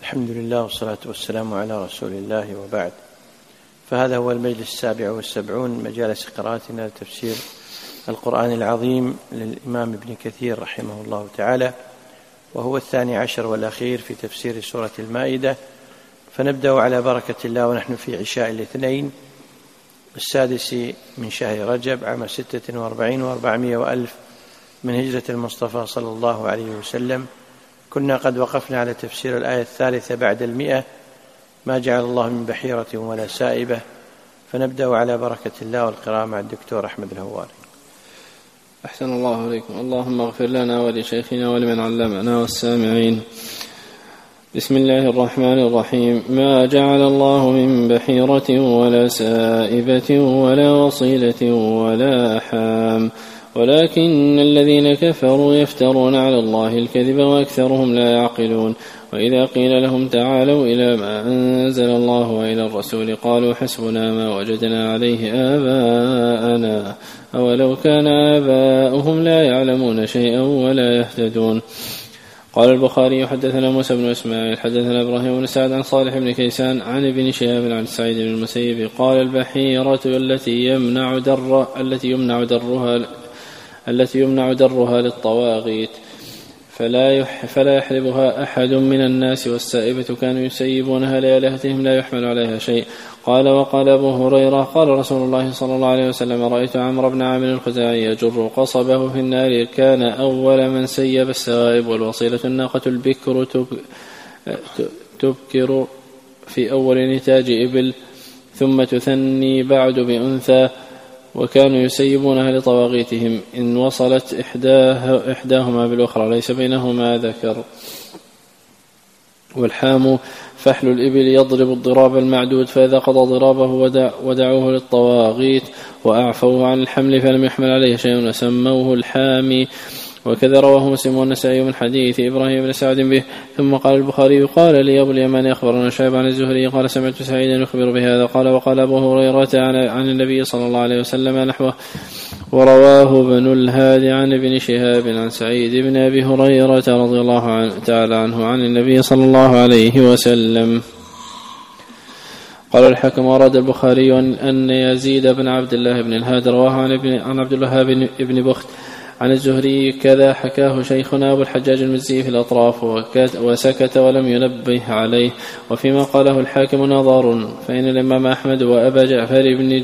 الحمد لله والصلاة والسلام على رسول الله وبعد. فهذا هو المجلس 77 من مجالس قراءتنا لتفسير القرآن العظيم للإمام ابن كثير رحمه الله تعالى، وهو 12 والأخير في تفسير سورة المائدة. فنبدأ على بركة الله ونحن في عشاء الاثنين 6 من شهر رجب عام 46 و400 وألف من هجرة المصطفى صلى الله عليه وسلم. كنا قد وقفنا على تفسير الآية 3 بعد 100: ما جعل الله من بحيرة ولا سائبة. فنبدأ على بركة الله والقراءة مع الدكتور أحمد الهواري. أحسن الله عليكم. اللهم اغفر لنا ولشيخنا ولمن علمنا والسامعين. بسم الله الرحمن الرحيم. ما جعل الله من بحيرة ولا سائبة ولا وصيلة ولا حام ولكن الذين كفروا يفترون على الله الكذب وأكثرهم لا يعقلون. وإذا قيل لهم تعالوا إلى ما أنزل الله وإلى الرسول قالوا حسبنا ما وجدنا عليه آباءنا أولو كان آباؤهم لا يعلمون شيئا ولا يهتدون. قال البخاري: حدثنا موسى بن إسماعيل حدثنا إبراهيم بن سعد عن صالح بن كيسان عن ابن شهاب عن سعيد بن المسيب قال: البحيرة التي يمنع درها للطواغيت فلا يحلبها أحد من الناس، والسائبة كانوا يسيبونها لآلهتهم لا يحمل عليها شيء. قال: وقال أبو هريرة: قال رسول الله صلى الله عليه وسلم: رأيت عمرو بن عامر الخزاعي يجر قصبه في النار، كان أول من سيب السوائب. والوصيلة الناقة البكر تبكر في أول نتاج إبل ثم تثني بعد بأنثى، وكانوا يسيبونها لطواغيتهم إن وصلت إحداهما بالأخرى ليس بينهما ذكر. والحام فحل الإبل يضرب الضراب المعدود، فإذا قضى ضرابه ودعوه للطواغيت وأعفوه عن الحمل فلم يحمل عليه شيء وسموه الحامي. وكذا رواه مسلم والنسائي من حديث إبراهيم بن سعد به. ثم قال البخاري: قال لي أبو اليمان أخبرنا شعيب عن الزهري قال: سمعت سعيدا يخبر بهذا. قال: وقال أبو هريرة عن النبي صلى الله عليه وسلم نحوه. ورواه ابن الهادي عن ابن شهاب عن سعيد بن أبي هريرة رضي الله تعالى عنه عن النبي صلى الله عليه وسلم. قال الحاكم: أراد البخاري أن يزيد بن عبد الله بن الهادي رواه عن عبد الله بن بخت عن الزهري كذا حكاه شيخنا أبو الحجاج المزي في الأطراف وسكت ولم ينبه عليه. وفيما قاله الحاكم نظر، فإن الإمام أحمد وأبا جعفر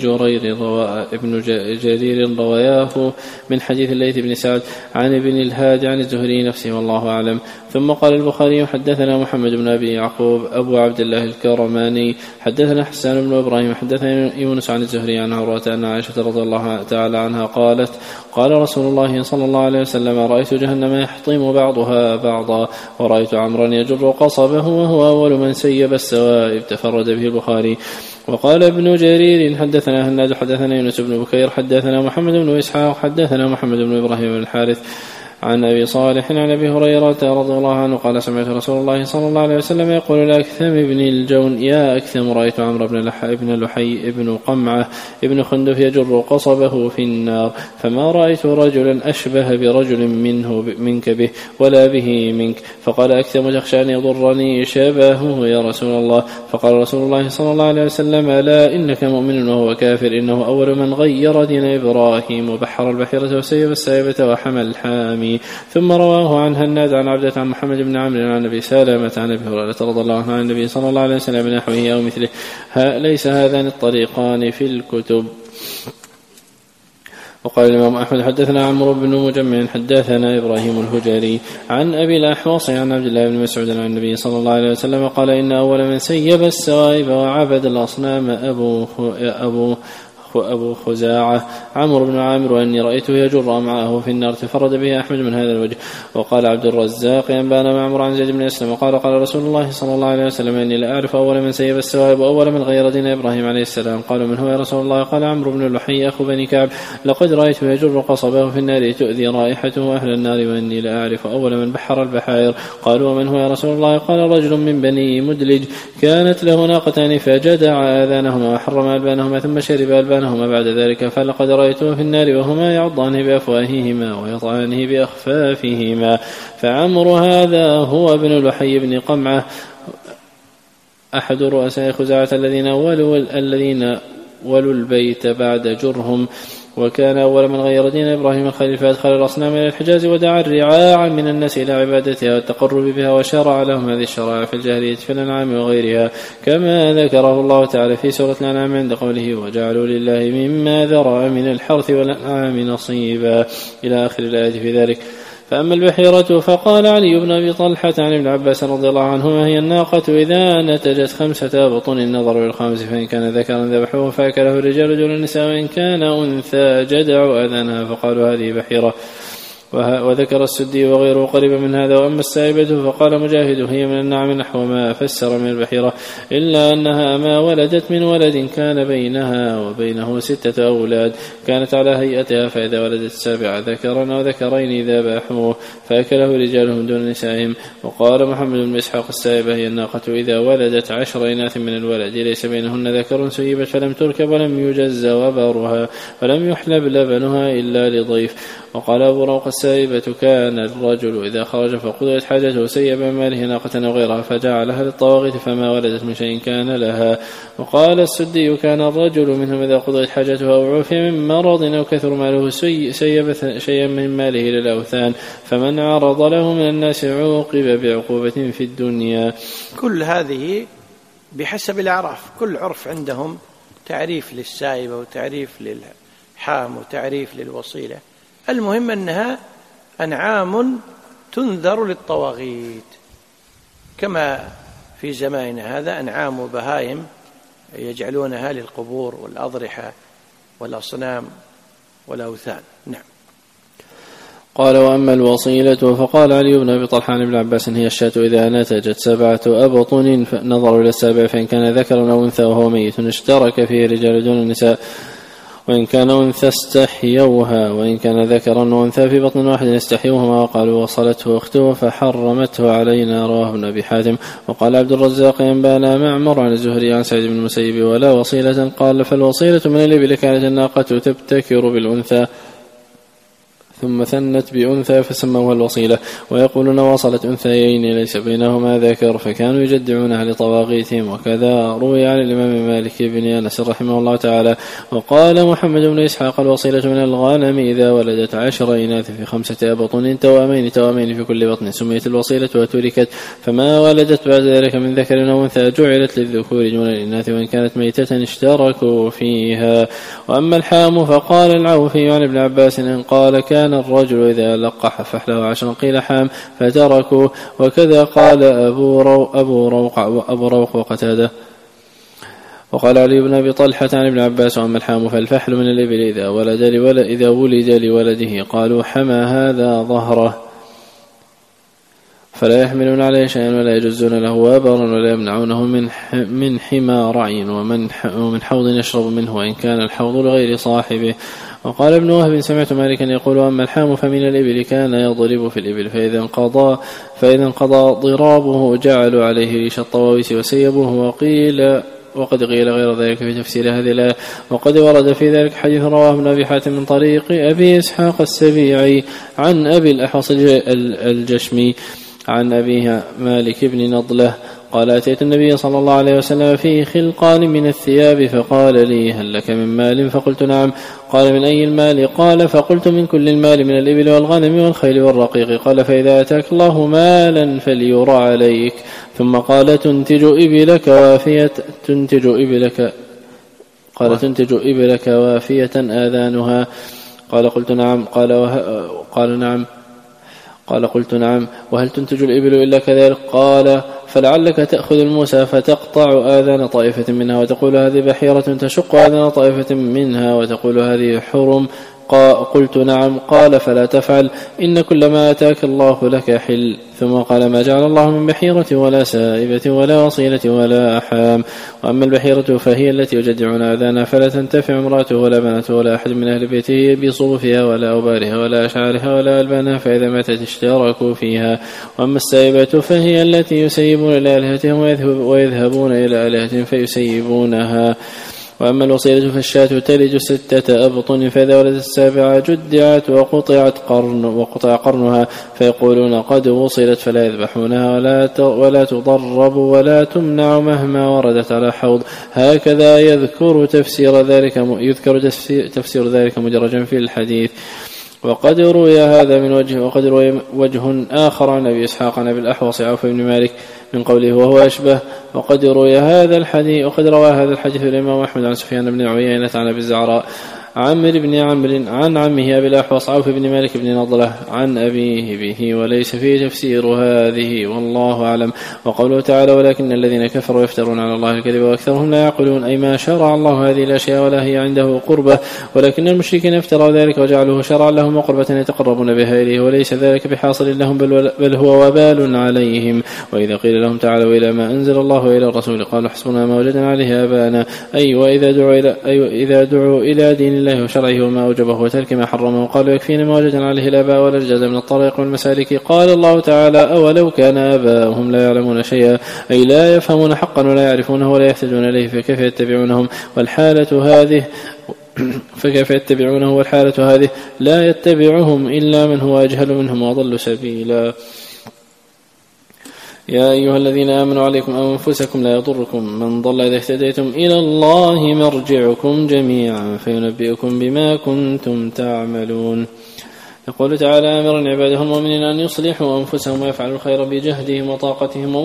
ابن جرير رواياه من حديث الليث بن سعد عن ابن الهادي عن الزهري نفسه والله أعلم. ثم قال البخاري: حدثنا محمد بن أبي يعقوب أبو عبد الله الكرماني حدثنا حسان بن إبراهيم حدثنا يونس عن الزهري عن عروة أن عائشة رضي الله تعالى عنها قالت: قال رسول الله صلى الله عليه وسلم: رأيت جهنم يحطم بعضها بعضا، ورأيت عمرا يجر قصبه وهو أول من سيب السوائب. تفرد به البخاري. وقال ابن جرير: حدثنا هناد حدثنا يونس بن بكير حدثنا محمد بن إسحاق حدثنا محمد بن إبراهيم بن الحارث عن أبي صالح عن أبي هريرة رضي الله عنه قال: سمعت رسول الله صلى الله عليه وسلم يقول لأكثم بن الجون: يا أكثم، رأيت عمرو بن لحي بن قمعة ابن خندف يجر قصبه في النار، فما رأيت رجلا أشبه برجل منك به ولا به منك. فقال أكثم: تخشى أن يضرني شبهه يا رسول الله؟ فقال رسول الله صلى الله عليه وسلم: لا، إنك مؤمن وهو كافر، إنه أول من غير دين إبراهيم وبحر البحيرة وسيب السائبة وحمل الحامي. ثم رواه عن هناد عن عبدة عن محمد بن عمرو عن أبي سلمة عن أبي هريرة رضي الله عنه عن النبي صلى الله عليه وسلم نحوه أو مثله. ليس هذان الطريقان في الكتب. وقال الإمام أحمد: حدثنا عمرو بن مجمع حدثنا إبراهيم الهجري عن أبي الأحوص عن عبد الله بن مسعود عن النبي صلى الله عليه وسلم قال: إن أول من سيب السوائب وعبد الأصنام أبو خزاعة عمرو بن عامر، وأني رأيته يجر معه في النار. تفرد به أحمد من هذا الوجه. وقال عبد الرزاق: أنبانا معمر عن زيد بن أسلم قال: قال رسول الله صلى الله عليه وسلم: إني لا أعرف أول من سيب السوائب وأول من غير دين إبراهيم عليه السلام. قالوا: من هو يا رسول الله؟ قال: عمرو بن لحي أخو بني كعب، لقد رأيته يجر قصبه في النار تؤذي رائحته أهل النار، وإني لا أعرف أول من بحر البحائر. قالوا: ومن هو يا رسول الله؟ قال: رجل من بني مدلج كانت له ناقتان فجدع آذانهما وحرم ألبانهما ثم شرب ألبانهما بعد ذلك، فلقد رأيته في النار وهما يعضان بأفواههما ويطعنه بأخفافهما. فعمر هذا هو ابن لحي بن قمعة أحد رؤساء خزاعة الذين ولوا البيت بعد جرهم، وكان أول من غير دين إبراهيم الخليل، فأدخل الأصنام إلى الحجاز ودعا الرعاع من الناس إلى عبادتها والتقرب بها، وشرع لهم هذه الشرائع في الجاهلية في الأنعام وغيرها، كما ذكره الله تعالى في سورة الأنعام عند قوله وجعلوا لله مما ذرأ من الحرث والأنعام نصيبا إلى آخر الآية في ذلك. فأما البحيرة فقال علي بن أبي طلحة عن ابن عباس رضي الله عنهما هي الناقة إذا نتجت 5 أبطن النظر بالخامس، فإن كان ذكرا ذبحوه فأكله الرجال دون النساء، وإن كان أنثى جدعوا أذنها فقالوا هذه بحيرة. وذكر السدي وغيره قريبا من هذا. وأما السائبة فقال مجاهد هي من النعم نحو ما فسر من البحيرة، إلا أنها ما ولدت من ولد كان بينها وبينه 6 أولاد كانت على هيئتها، فإذا ولدت 7 ذكرا أو ذكرين ذبحوه فأكله رجالهم دون نسائهم. وقال محمد بن إسحاق السائبة هي الناقة إذا ولدت 10 إناث من الولد ليس بينهن ذكر سيبت فلم تركب ولم يجز وبرها ولم يحلب لبنها إلا لضيف. وقال أبو روق السائبة كان الرجل إذا خرج فقضيت حاجته سيب من ماله ناقة أو غيرها فجعلها للطواغيت فما ولدت من شيء كان لها. وقال السدي كان الرجل منهم إذا قضيت حاجته أو عفي من مرض أو كثر ماله سيب شيئا من ماله للأوثان، فمن عرض له من الناس عوقب بعقوبة في الدنيا. كل هذه بحسب الأعراف، كل عرف عندهم تعريف للسائبة وتعريف للحام وتعريف للوصيلة. المهم أنها أنعام تنذر للطواغيت، كما في زماننا هذا أنعام وبهائم يجعلونها للقبور والأضرحة والأصنام والأوثان. نعم. قال وأما الوصيلة فقال علي بن أبي طلحة عن ابن عباس هي الشاة إذا نتجت 7 أبطن فنظروا إلى السابع، فإن كان ذكرا أو أنثى وهو ميت اشترك فيه رجال دون النساء، وإن كان أنثى استحيوها، وإن كان ذكرا وأنثى في بطن واحد استحيوهما، وقالوا وصلته أخته فحرمته علينا، رواه ابن أبي حاتم. وقال عبد الرزاق ينبانا معمر عن الزهري عن سعيد بن المسيب ولا وصيلة، قال فالوصيلة من الإبل كانت الناقة تبتكر بالأنثى ثم ثنت بأنثى فسموها الوصيلة، ويقولون وصلت أنثيين ليس بينهما ذكر فكانوا يجدعونها لطواغيتهم. وكذا روي عن الإمام مالك بن أنس رحمه الله تعالى. وقال محمد بن إسحاق الوصيلة من الغنم إذا ولدت 10 إناث في 5 أبطن توامين في كل بطن سميت الوصيلة وتركت، فما ولدت بعد ذلك من ذكر أو أنثى جعلت للذكور دون الإناث، وإن كانت ميتة اشتركوا فيها. وأما الحام فقال العوفي عن ابن عباس إن قال كان الرجل إذا لقح فحله 10 قيل حام فتركوا، وكذا قال أبو روق وقتاده. وقال علي بن أبي طلحة عن ابن عباس وأما الحام فالفحل من الإبل إذا ولد لولده قالوا حمى هذا ظهره، فلا يحملون عليه شيئا ولا يجزون له وابرا ولا يمنعونه من حمى رعي ومن حوض يشرب منه، وإن كان الحوض لغير صاحبه. وقال ابن وهب سمعت مالكا يقول أما الحام فمن الإبل كان يضرب في الإبل فإذا انقضى ضرابه جعلوا عليه ريش الطواويس وسيبوه، وقد قيل غير ذلك في تفسير هذه الآية. وقد ورد في ذلك حديث رواه ابن أبي حاتم من طريق أبي إسحاق السبيعي عن أبي الأحوص الجشمي عن أبيها مالك بن نضلة قال أتيت النبي صلى الله عليه وسلم في خلقان من الثياب فقال لي هل لك من مال؟ فقلت نعم. قال من أي المال؟ قال فقلت من كل المال من الإبل والغنم والخيل والرقيق. قال فإذا أتاك الله مالا فليرى عليك. ثم قال تنتج إبلك وافية آذانها. قال قلت نعم. قال نعم. قال قلت نعم. وهل تنتج الإبل إلا كذلك؟ قال فلعلك تأخذ الموسى فتقطع آذان طائفة منها وتقول هذه بحيرة تشق آذان طائفة منها وتقول هذه حرم. قلت نعم. قال فلا تفعل إن كل ما أتاك الله لك حل. ثم قال ما جعل الله من بحيرة ولا سائبة ولا وصيلة ولا أحام. وأما البحيرة فهي التي يجدعون آذانها فلا تنتفع امرأته ولا بنته ولا أحد من أهل بيته بصوفها ولا أوبارها ولا أشعارها ولا ألبانها فإذا ماتت اشتركوا فيها. وأما السائبة فهي التي يسيبون إلى آلهتهم ويذهبون إلى آلهتهم فيسيبونها. وأما الوصيلة فالشاة تلد 6 أبطن، فإذا ولدت 7 جدعت وقطع قرنها، فيقولون قد وصلت، فلا يذبحونها ولا تضرب ولا تمنع مهما وردت على حوض. هكذا يذكر تفسير ذلك مدرجا في الحديث. وقد روي هذا من وجه، وقد روي وجه آخر عن أبي إسحاق عن أبي الأحوص عوف بن مالك من قوله وهو أشبه. وقد روى هذا الحديث الإمام أحمد عن سفيان بن عيينة عن أبي الزعراء عمرو بن عمرو عن عمه أبي الأحوص عوف بن مالك بن نضلة عن أبيه به، وليس فيه تفسير هذه والله أعلم. وقوله تعالى ولكن الذين كفروا يفترون على الله الكذب وأكثرهم لا يعقلون، أي ما شرع الله هذه الأشياء ولا هي عنده قربة، ولكن المشركين افتروا ذلك وجعلوه شرعا لهم وقربة يتقربون بها إليه، وليس ذلك بحاصل لهم بل هو وبال عليهم. وإذا قيل لهم تعالوا إلى ما أنزل الله وإلى الرسول قالوا حسبنا ما وجدنا عليه آباءنا، أي وإذا دعوا إلى دين الله وشرعه وما أوجبه وترك ما حرمه قالوا يكفينا ما وجدنا عليه الآباء والأجداد من الطريق والمسالك. قال الله تعالى أولو كان آباؤهم لا يعلمون شيئا، أي لا يفهمون حقا ولا يعرفونه ولا يهتدون إليه، فكيف يتبعونهم والحالة هذه لا يتبعهم إلا من هو أجهل منهم وأضل سبيلا. يا أيها الذين آمنوا عليكم أنفسكم لا يضركم من ضل إذا اهتديتم إلى الله مرجعكم جميعا فينبئكم بما كنتم تعملون. يقول تعالى آمرا عباده المؤمنين أن يصلحوا أنفسهم ويفعلوا الخير بجهدهم وطاقتهم،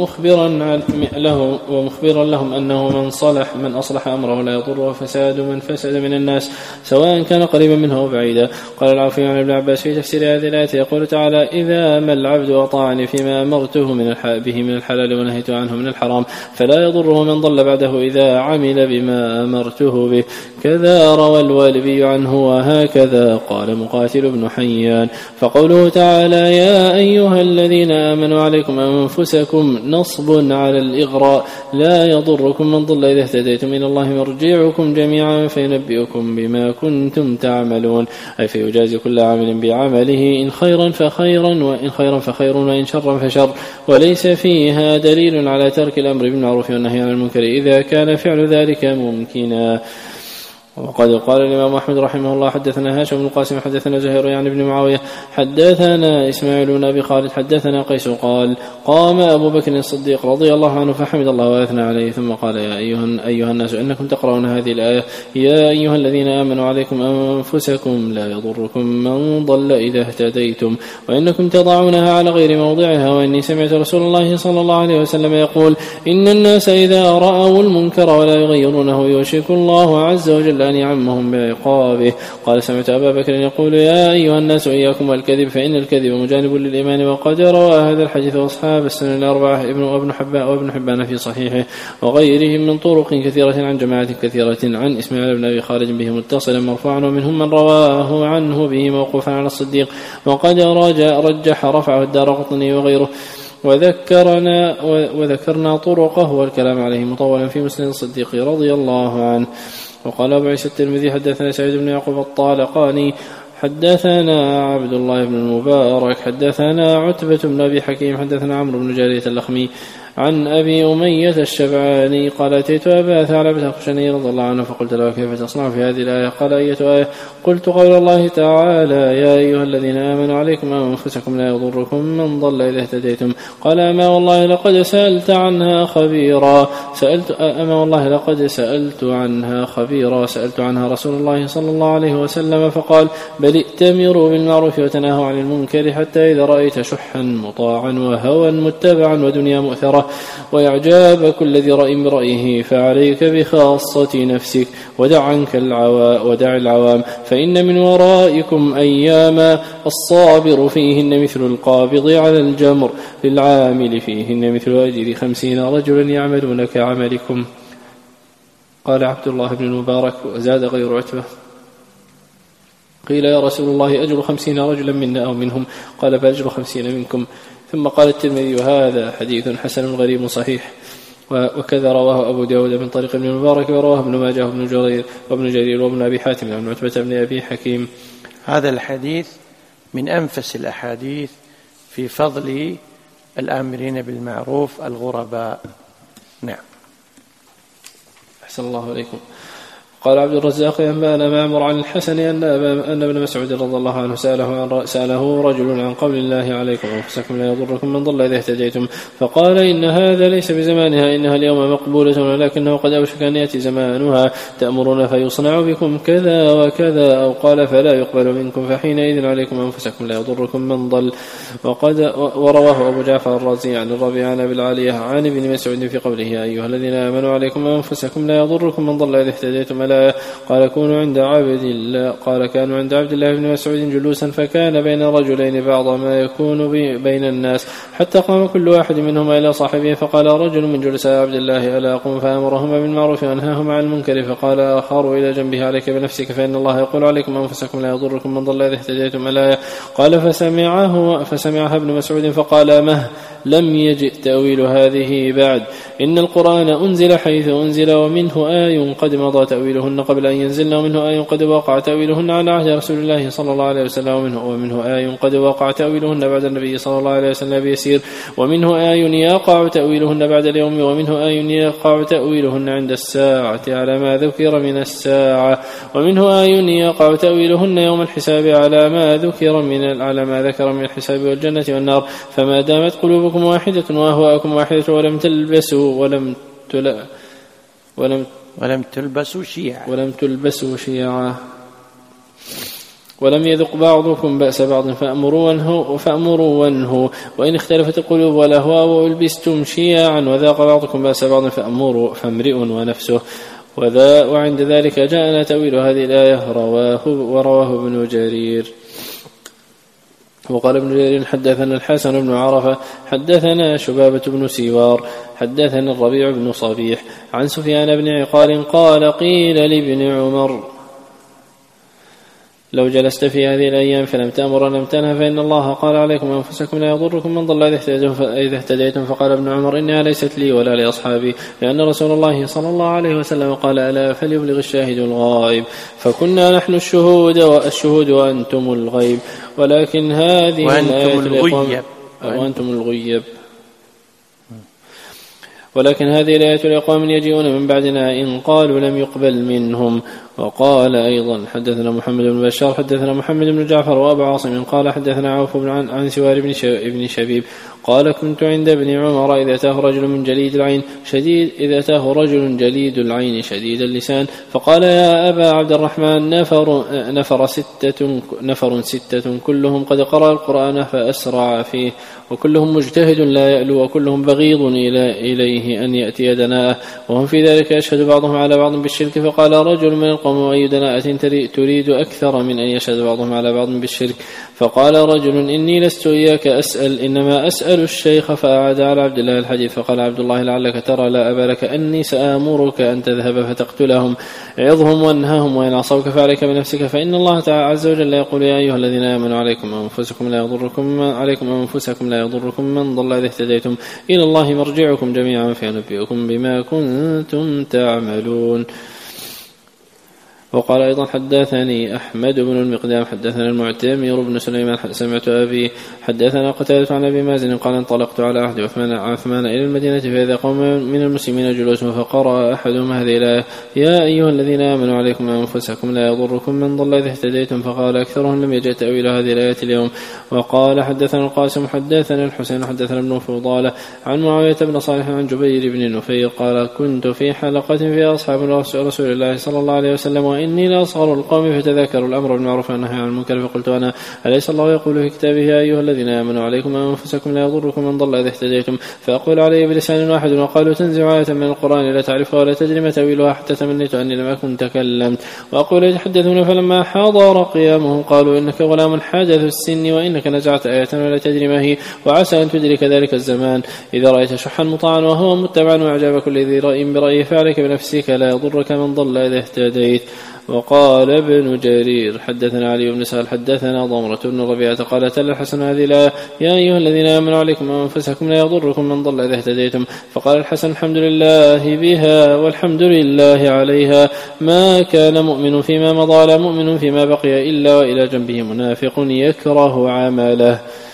ومخبرا لهم أنه من أصلح أمره لا يضره فساد من فسد من الناس سواء كان قريبا منه أو بعيدا. قال العوفي عن ابن عباس في تفسير هذه الآية يقول تعالى إذا ما العبد أطاعني فيما أمرته به من الحلال ونهيت عنه من الحرام فلا يضره من ضل بعده إذا عمل بما أمرته به. كذا روى الوالبي عنه وهكذا قال مقاتل بن حيان. فقوله تعالى يا أيها الذين آمنوا عليكم أنفسكم نصب على الإغراء لا يضركم من ضل إذا اهتديتم إلى الله مرجعكم جميعا فينبئكم بما كنتم تعملون، أي فيجازي كل عامل بعمله إن خيرا فخيرا وإن خيرا فخير وإن شرا فشر، وليس فيها دليل على ترك الأمر بالمعروف والنهي عن المنكر إذا كان فعل ذلك ممكنا. وقد قال الإمام أحمد رحمه الله حدثنا هاشم بن القاسم حدثنا زهير يعني بن معاوية حدثنا إسماعيل بن أبي خالد حدثنا قيس قال قام أبو بكر الصديق رضي الله عنه فحمد الله وأثنى عليه ثم قال يا أيها الناس إنكم تقرؤون هذه الآية يا أيها الذين آمنوا عليكم أنفسكم لا يضركم من ضل إذا اهتديتم وإنكم تضعونها على غير موضعها، وإني سمعت رسول الله صلى الله عليه وسلم يقول إن الناس إذا رأوا المنكر ولا يغيرونه يوشك الله عز وجل أن يعمهم بعقابه. قال سمعت أبا بكر يقول يا أيها الناس إياكم والكذب فإن الكذب مجانب للإيمان. وقد روى هذا الحديث أصحاب السنن الأربعة وابن حبان في صحيحه وغيرهم من طرق كثيرة عن جماعة كثيرة عن إسماعيل بن أبي خالد به متصلا مرفوعا، ومنهم من رواه عنه به موقوفا على الصديق، وقد رجح رفعه الدارقطني وغيره. وذكرنا طرقه والكلام عليه مطولا في مسند الصديق رضي الله عنه. وقال أبو عيسى الترمذي حدثنا سعيد بن يعقوب الطالقاني حدثنا عبد الله بن المبارك حدثنا عتبة بن أبي حكيم حدثنا عمرو بن جارية اللخمي عن أبي أمية الشبعاني قال أتيت أبا ثعلبة الخشني رضي الله عنه فقلت له كيف تصنع في هذه الآية؟ قال أية آية؟ قلت قول الله تعالى يا أيها الذين آمنوا عليكم أنفسكم لا يضركم من ضل إذا اهتديتم. قال أما والله لقد سألت عنها خبيرا سألت عنها رسول الله صلى الله عليه وسلم فقال بل ائتمروا بالمعروف وتناهوا عن المنكر حتى إذا رأيت شحا مطاعا وهوى متبعا ودنيا مؤثرة وإعجاب كل ذي رأي برأيه فعليك بخاصة نفسك ودع العوام فإن من ورائكم أياما الصابر فيهن مثل القابض على الجمر للعامل فيهن مثل أجر 50 رجلا يعملون كعملكم. قال عبد الله بن المبارك وزاد غير عتبة قيل يا رسول الله أجر 50 رجلا منا أو منهم؟ قال فأجر 50 منكم. ثم قال الترمذي وهذا حديث حسن غريب صحيح. وكذا رواه أبو داود من طريق ابن المبارك ورواه ابن ماجه وابن جرير وابن أبي حاتم عن عتبة بن أبي حكيم. هذا الحديث من أنفس الأحاديث في فضل الآمرين بالمعروف الغرباء. نعم. أحسن الله عليكم. قال عبد الرزاق أنبأنا معمر عن الحسن أن ابن مسعود رضي الله عنه سأله رجل عن قول الله عليكم أنفسكم لا يضركم من ضل إذا اهتديتم فقال إن هذا ليس بزمانها إنها اليوم مقبولة ولكنه قد أوشك أن يأتي زمانها تأمرون فيصنع بكم كذا وكذا أو قال فلا يقبل منكم فحينئذ عليكم أنفسكم لا يضركم من ضل. ورواه أبو جعفر الرازي عن الربيع عن أبي العالية عن ابن مسعود في قوله يا أيها الذين آمنوا عليكم أنفسكم لا يضركم من ضل إذا اهتديتم قال كانوا عند عبد الله بن مسعود جلوسا فكان بين رجلين بعض ما يكون بين الناس حتى قام كل واحد منهما إلى صاحبه فقال رجل من جلساء عبد الله ألا أقوم فأمرهما بالمعروف وأنهاهما عن المنكر فقال آخر إلى جنبه عليك بنفسك فإن الله يقول عليكم أنفسكم لا يضركم من ضل إذا اهتديتم الآية. قال فسمعها ابن مسعود فقال مه لم يجئ تأويل هذه بعد إن القرآن أنزل حيث أنزل ومنه آي قد مضى تأويلهن قبل أن ينزلن ومنه آي قد وقع تأويلهن على عهد رسول الله صلى الله عليه وسلم ومنه آي قد وقع تأويلهن بعد النبي صلى الله عليه وسلم بيسير ومنه آي يقع تأويلهن بعد اليوم ومنه آي يقع تأويلهن عند الساعة على ما ذكر من الساعة ومنه آي يقع تأويلهن يوم الحساب على ما ذكر من الحساب والجنة والنار فما دامت قلوبكم واحدة وأهواءكم واحدة ولم تلبسوا شيعا ولم يذق بعضكم بأس بعض فأمروا وانهوا وإن اختلفت القلوب والأهواء وألبستم شيعا وذاق بعضكم بأس بعض فامرئ ونفسه وعند ذلك جاءنا تأويل هذه الآية ورواه ابن جرير. وقال ابن جرير حدثنا الحسن بن عرفة حدثنا شبابة بن سيوار حدثنا الربيع بن صبيح عن سفيان بن عقال قال قيل لابن عمر لو جلست في هذه الأيام فلم تأمر لم تنهى فإن الله قال عليكم أنفسكم لا يضركم من ضل إذا اهتديتم فقال ابن عمر إنها ليست لي ولا لأصحابي لأن رسول الله صلى الله عليه وسلم قال ألا فليبلغ الشاهد الغائب فكنا نحن الشهود وأنتم الغيب ولكن هذه الآية ولكن هذه الآية لقوم يجيئون من بعدنا إن قالوا لم يقبل منهم. وقال أيضا حدثنا محمد بن بشار حدثنا محمد بن جعفر وأبو عاصم قال حدثنا عوف عن سوار بن شبيب قال كنت عند ابن عمر إذا أتاه رجل جليد العين شديد اللسان فقال يا أبا عبد الرحمن نفر ستة كلهم قد قرأ القرآن فأسرع فيه وكلهم مجتهد لا يألو وكلهم بغيض إليه أن يأتي دناءه وهم في ذلك يشهد بعضهم على بعض بالشرك فقال رجل من القوم أي دناءة تريد أكثر من أن يشهد بعضهم على بعض بالشرك فقال رجل إني لست إياك أسأل إنما أسأل الشيخ فأعاد على عبد الله الحديث فقال عبد الله لعلك ترى لا أبا لك أني سآمرك أن تذهب فتقتلهم عظهم وانهاهم وإن عصوك فعليك بنفسك فإن الله تعالى عز وجل يقول يا أيها الذين آمنوا عليكم أنفسكم لا يضركم من ضل إذا اهتديتم إلى الله مرجعكم جميعا فينبئكم بما كنتم تعملون. وقال أيضا حدثني أحمد بن المقدام حدثنا المعتمر بن سليمان سمعت أبي حدثنا قتادة عن أبي مازن قال انطلقت على عهد عثمان إلى المدينة فإذا قوم من المسلمين جلوس فقرأ أحدهم هذه الآية يا أيها الذين آمنوا عليكم أنفسكم لا يضركم من ضل إذا اهتديتم فقال أكثرهم لم يجئ تأويل هذه الآية اليوم. وقال حدثنا القاسم حدثنا الحسين حدثنا ابن فضالة عن معاوية بن صالح عن جبير بن نفير قال كنت في حلقة في أصحاب رسول الله صلى الله عليه وسلم وإني لأصغر القوم فتذكروا الأمر بالمعروف والنهي عن المنكر فقلت أنا أليس الله يقول في كتابه يا أيها الذين آمنوا عليكم أنفسكم لا يضركم من ضل إذا اهتديتم فأقول عليه بلسان واحد وقالوا تنزع آية من القرآن لا تعرفها ولا تدري ما تأويلها حتى تمنيت أني لم أكن تكلمت. وأقول يتحدثون فلما حضر قيامه قالوا إنك غلام حادث السن وإنك نزعت آية ولا تدري ما هي وعسى أن تدرك ذلك الزمان إذا رأيت شحا مطاعا وهو متبعا وإعجاب كل ذي رأي برأيه فعليك بنفسك لا يضرك من ضل إذا اهتديت. وقال ابن جرير حدثنا علي بن سهل حدثنا ضمرة بن ربيعة قال تلا الحسن هذه الآية يا أيها الذين آمنوا عليكم أنفسكم لا يضركم من ضل إذا اهتديتم فقال الحسن الحمد لله بها والحمد لله عليها ما كان مؤمن فيما مضى لا مؤمن فيما بقي إلا وإلى جنبه منافق يكره عمله.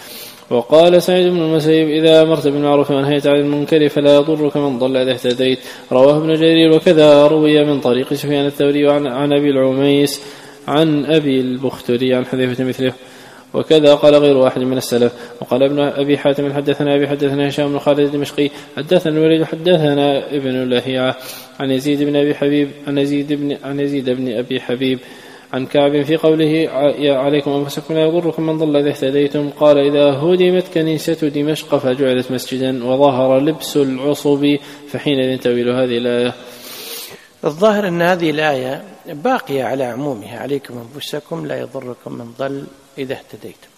وقال سعيد بن المسيب إذا أمرت بالمعروف ونهيت عن المنكر فلا يضرك من ضل إذا اهتديت. رواه ابن جرير. وكذا روي من طريق سفيان الثوري عن أبي العميس عن أبي البختري عن حذيفة مثله، وكذا قال غير واحد من السلف. وقال ابن أبي حاتم حدثنا أبي حدثنا هشام بن خالد الدمشقي حدثنا الوليد حدثنا ابن لهيعة عن يزيد بن أبي حبيب عن يزيد بن أبي حبيب عن كعب في قوله عليكم أنفسكم لا يضركم من ضل إذا اهتديتم. قال إذا هدمت كنيسة دمشق فجعلت مسجدا وظهر لبس العصب فحينئذ تأويل هذه الآية. الظاهر أن هذه الآية باقية على عمومها عليكم أنفسكم لا يضركم من ضل إذا اهتديتم،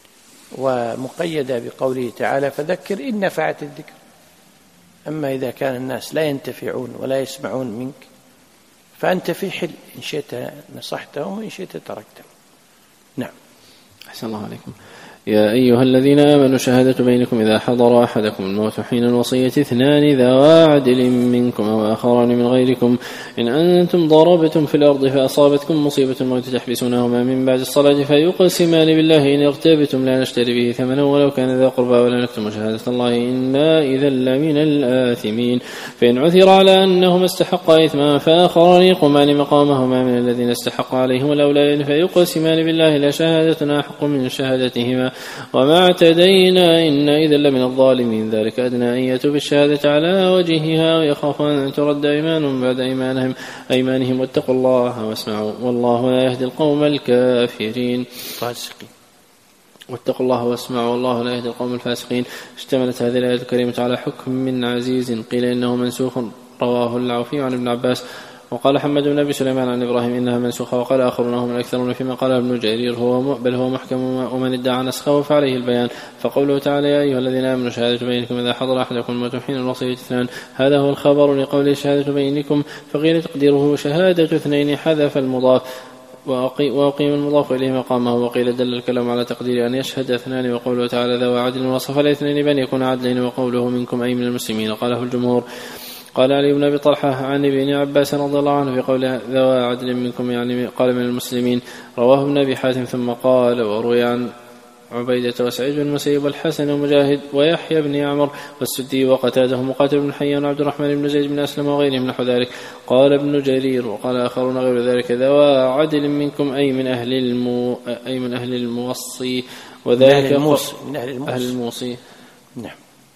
ومقيدة بقوله تعالى فذكر إن نفعت الذكر. أما إذا كان الناس لا ينتفعون ولا يسمعون منك فأنت في حل، إن شئت نصحتهم وإن شئت تركتهم. نعم. أحسن الله عليكم. يا أيها الذين آمنوا شهادة بينكم إذا حضر أحدكم الموت حين الوصية 2 ذوا عدل منكم أو آخران من غيركم إن أنتم ضربتم في الأرض فأصابتكم مصيبة الموت تحبسونهما من بعد الصلاة فيقسمان بالله إن ارتبتم لا نشتري به ثمنا ولو كان ذا قربى ولا نكتم شهادة الله إنا إذا لمن الآثمين. فإن عثر على أنهما استحقا إثما فآخران يقومان مقامهما من الذين استحق عليهم الأوليان فيقسمان بالله لا شهادتنا أحق من شهادتهما وما اعتدينا إن إذا لمن الظالمين. ذلك أدنى أن يأتوا بالشهادة على وجهها ويخافون أن ترد أيمان بعد أيمانهم واتقوا الله واسمعوا والله لا يهدي القوم الكافرين فاسقين. واتقوا الله واسمعوا والله لا يهدي القوم الفاسقين. اشتملت هذه الآية الكريمة على حكم من عزيز قيل إنه منسوخ رواه العوفي عن ابن عباس. وقال حمد بن أبي سليمان عن إبراهيم إنها منسوخة. وقال آخرون هم الأكثرون فيما قال ابن جرير بل هو محكم ومن ادعى نسخه فعليه البيان. فقوله تعالى يا أيها الذين آمنوا شهادة بينكم إذا حضر أحدكم الموت حين الوصية 2 هذا هو الخبر لقوله شهادة بينكم فقيل تقديره شهادة 2 حذف المضاف وأقيم المضاف إليه مقامه. وقيل دل الكلام على تقدير أن يشهد 2 وقوله تعالى ذو عدل وصف الاثنين بأن يكون عدلين وقوله منكم أي من المسلمين قاله الجمهور. قال علي بن أبي طلحة عن ابن عباس رضي الله عنه في قوله ذو عدل منكم يعني قال من المسلمين. رواه ابن أبي حاتم ثم قال وروي عن عبيدة وسعيد بن المسيب والحسن ومجاهد ويحيى بن عمر والسدي وقتاده مقاتل بن حيان وعبد الرحمن بن زيد بن أسلم وغيرهم نحو ذلك. قال ابن جرير وقال آخرون غير ذلك ذو عدل منكم أي من أهل الموصي وذلك من أهل الموصي. نعم.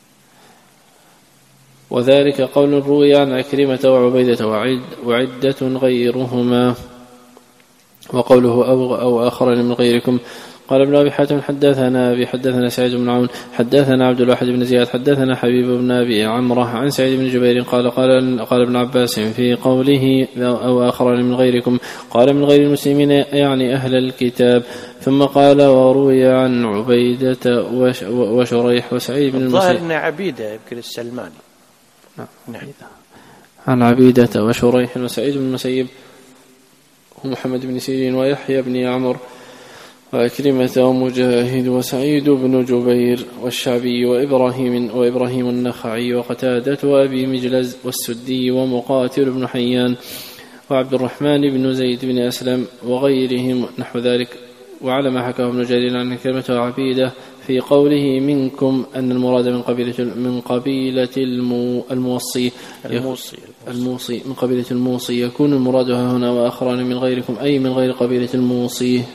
وذلك قول روي عن عكرمة وعبيدة وعدة غيرهما. وقوله أو آخرين من غيركم. قال ابن أبي حاتم حدثنا سعيد بن عون حدثنا عبد الواحد بن زياد حدثنا حبيب بن أبي عمره عن سعيد بن جبير قال ابن عباس في قوله أو آخرين من غيركم قال من غير المسلمين يعني أهل الكتاب. ثم قال وروي عن عبيدة وشريح وسعيد بن المسيب. الظاهر أن عبيدة يمكن السلماني. نعم. عن عبيدة وشريح وسعيد بن المسيب ومحمد بن سيرين ويحيى بن عمر وأكرمة ومجاهد وسعيد بن جبير والشعبي وإبراهيم النخعي وقتادة وأبي مجلز والسدي ومقاتل بن حيان وعبد الرحمن بن زيد بن أسلم وغيرهم نحو ذلك. وعلى ما حكاه ابن جرير عن كلمة عبيدة في قوله منكم أن المراد من قبيلة الموصي من قبيلة الموصي يكون المراد هنا وآخران من غيركم أي من غير قبيلة الموصي.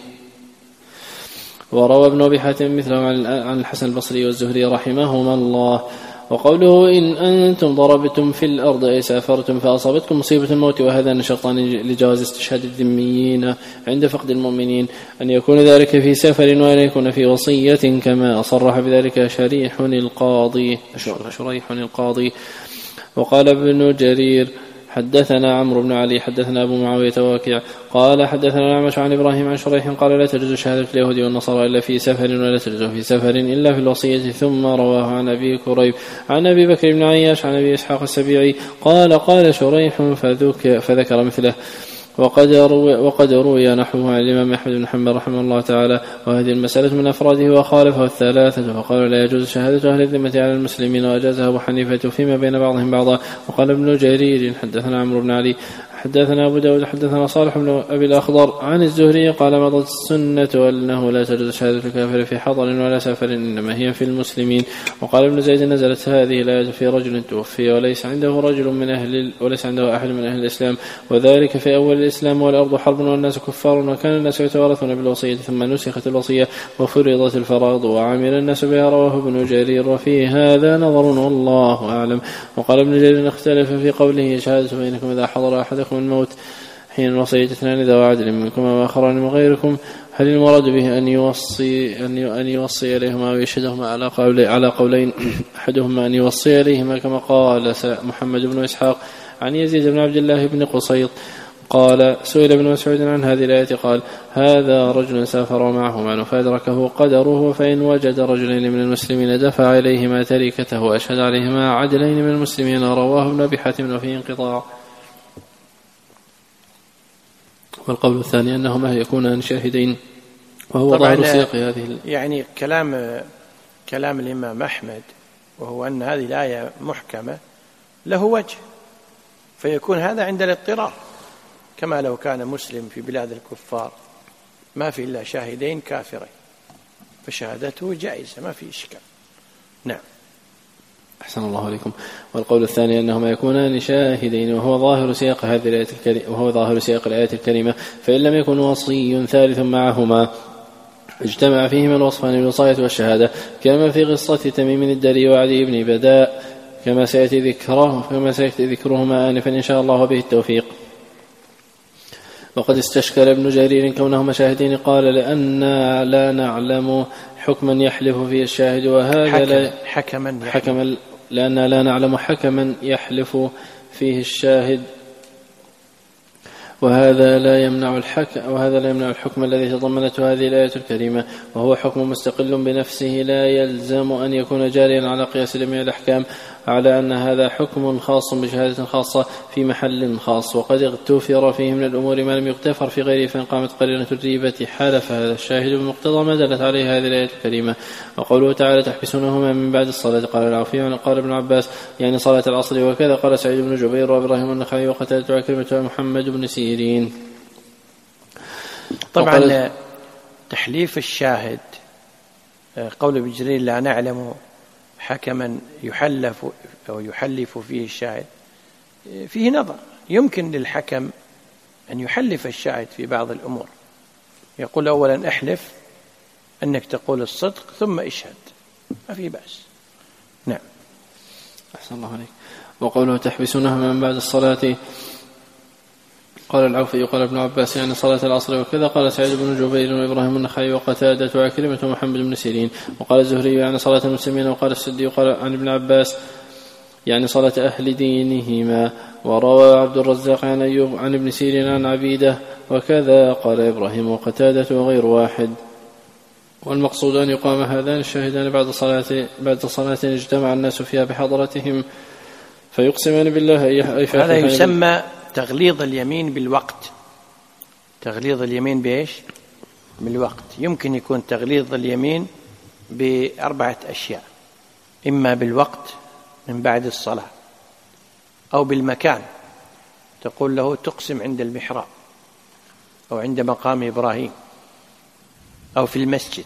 وروى ابن أبي حاتم مثله عن الحسن البصري والزهري رحمهما الله. وقوله إن أنتم ضربتم في الأرض أي سافرتم فأصابتكم مصيبة الموت وهذا نشرطان لجواز استشهاد الذميين عند فقد المؤمنين أن يكون ذلك في سفر وأن يكون في وصية كما صرح بذلك شريح القاضي. وقال ابن جرير حدثنا عمرو بن علي حدثنا أبو معاوية ووكيع قال حدثنا الأعمش عن إبراهيم عن شريح قال لا تجوز شهادة اليهود والنصارى إلا في سفر ولا تجوز في سفر إلا في الوصية. ثم رواه عن أبي كريب عن أبي بكر بن عياش عن أبي إسحاق السبيعي قال شريح فذكر مثله. وقد روي نحوه عن الإمام أحمد بن حنبل رحمه الله تعالى. وهذه المسألة من أفراده وخالفه الثلاثة فقالوا لا يجوز شهادة أهل الذمة على المسلمين وأجازها أبو حنيفة فيما بين بعضهم بعضا. وقال ابن جرير حدثنا عمرو بن علي حدثنا أبو داود حدثنا صالح بن أبي الأخضر عن الزهري قال مضت السنة أنه لا تجوز شهادة الكافر في حضر ولا سفر إنما هي في المسلمين. وقال ابن زيد نزلت هذه الآية في رجل توفي وليس عنده أحد من أهل الإسلام وذلك في أول الإسلام والأرض حرب والناس كفار وكان الناس يتوارثون بالوصية ثم نسخت الوصية وفرضت الفرائض وعمل الناس بها. رواه ابن جرير وفي هذا نظر والله أعلم. وقال ابن جرير اختلف في قوله شهادة بينكم إذا حضر أحدكم الموت حين الوصية اثنان ذوى عدل منكم وآخران من غيركم هل المراد به أن يوصي إليهما ويشهدهما على قولين أحدهما أن يوصي إليهما كما قال محمد بن إسحاق عن يزيد بن عبد الله بن قصيط قال سئل ابن مسعود عن هذه الآية قال هذا رجل سافر معهما فأدركه قدره فإن وجد رجلين من المسلمين دفع إليهما تركته وأشهد عليهما عدلين من المسلمين. رواه ابن أبي حاتم وفيه انقطاع. والقول الثاني أنهما يكونان شاهدين وهو ظاهر سياق هذه يعني كلام الإمام أحمد وهو أن هذه الآية محكمة له وجه فيكون هذا عند الاضطرار كما لو كان مسلم في بلاد الكفار ما في إلا شاهدين كافرين فشهادته جائزة ما في إشكال. نعم. أحسن الله عليكم. والقول الثاني أنهما يكونان شاهدين وهو ظاهر سياق هذه الآية الكريمة وهو ظاهر سياق الآية الكريمة فإن لم يكن وصي ثالث معهما اجتمع فيهما الوصفان الوصاية والشهادة كما في قصة تميم الدري وعدي بن بداء كما سيأتي ذكرهما آنفا إن شاء الله به التوفيق. وقد استشكل ابن جرير كونهما شاهدين قال لأن لا نعلم حكما يحلف فيه الشاهد وهذا حكما لأن لا نعلم حكما يحلف فيه الشاهد وهذا لا يمنع الحكم الذي تضمنته هذه الآية الكريمة وهو حكم مستقل بنفسه لا يلزم أن يكون جاريا على قياس جميع الأحكام على أن هذا حكم خاص بشهادة خاصة في محل خاص وقد اغتفر فيه من الأمور ما لم يغتفر في غيره فإن قامت قرينة الريبة حالف هذا الشاهد بمقتضى ما دلت عليه هذه الآية الكريمة. وقوله تعالى تحبسونهما من بعد الصلاة قال العوفي قال ابن عباس يعني صلاة العصر وكذا قال سعيد بن جبير وإبراهيم النخعي وقتادة وعكرمة ومحمد بن سيرين. طبعا تحليف الشاهد قول ابن جرير لا نعلم حكما يحلف فيه الشاهد فيه نظر يمكن للحكم أن يحلف الشاهد في بعض الأمور يقول أولا احلف أنك تقول الصدق ثم اشهد ما في بأس. نعم. أحسن الله عليك. وقوله تحبسونهما من بعد الصلاة قال العوفي قال ابن عباس يعني صلاة العصر وكذا قال سعيد بن جبير وإبراهيم النخعي وقتادة وعكرمة ومحمد بن سيرين. وقال الزهري يعني صلاة المسلمين وقال السدي وقال عن ابن عباس يعني صلاة أهل دينهما. وروى عبد الرزاق عن أيوب عن ابن سيرين عن عبيدة وكذا قال إبراهيم وقتادة وغير واحد. والمقصود أن يقام هذان الشاهدان بعد صلاة اجتمع الناس فيها بحضرتهم فيقسمان بالله هذا يسمى تغليظ اليمين بالوقت. تغليظ اليمين بإيش؟ بالوقت. يمكن يكون تغليظ اليمين بأربعة أشياء إما بالوقت من بعد الصلاة أو بالمكان تقول له تقسم عند المحراب أو عند مقام إبراهيم أو في المسجد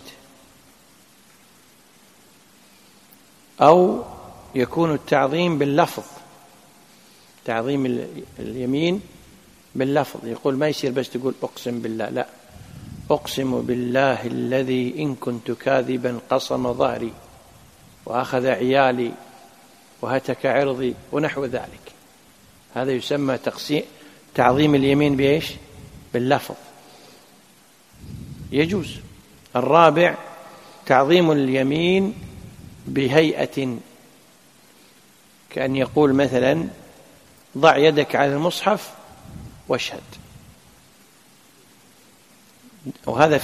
أو يكون التعظيم باللفظ تعظيم اليمين باللفظ يقول ما يصير بس تقول أقسم بالله لا أقسم بالله الذي إن كنت كاذبا قصم ظهري وأخذ عيالي وهتك عرضي ونحو ذلك. هذا يسمى تعظيم اليمين بإيش؟ باللفظ يجوز. الرابع تعظيم اليمين بهيئة كأن يقول مثلا ضع يدك على المصحف واشهد وهذا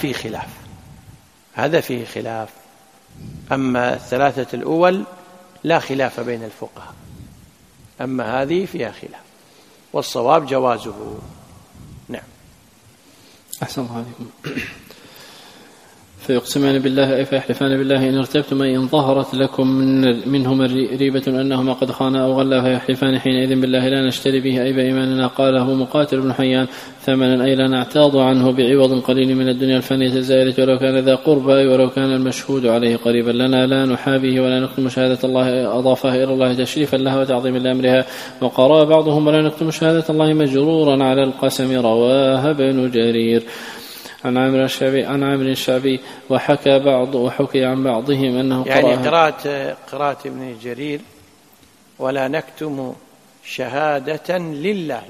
فيه خلاف أما الثلاثة الأول لا خلاف بين الفقهاء أما هذه فيها خلاف والصواب جوازه. نعم. أحسن الله عليكم. فيقسمان بالله أي فيحلفان بالله إن ارتبتم أي إن ظهرت لكم منهما ريبة أنهما قد خانا أو غلا فيحلفان حينئذ بالله لا نشتري به أي بإيماننا. قاله مقاتل بن حيان ثمنا أي لا نعتاض عنه بعوض قليل من الدنيا الفانية الزائلة ولو كان ذا قربى ولو كان المشهود عليه قريبا لنا لا نحابيه ولا نكتم شهادة الله أضافها إلى الله تشريفا لها وتعظيما لأمرها. وقرأ بعضهم ولا نكتم شهادة الله مجرورا على القسم رواه ابن جرير عن عامر الشعبي وحكي عن بعضهم أنه يعني قراءة ابن جرير ولا نكتم شهادة لله،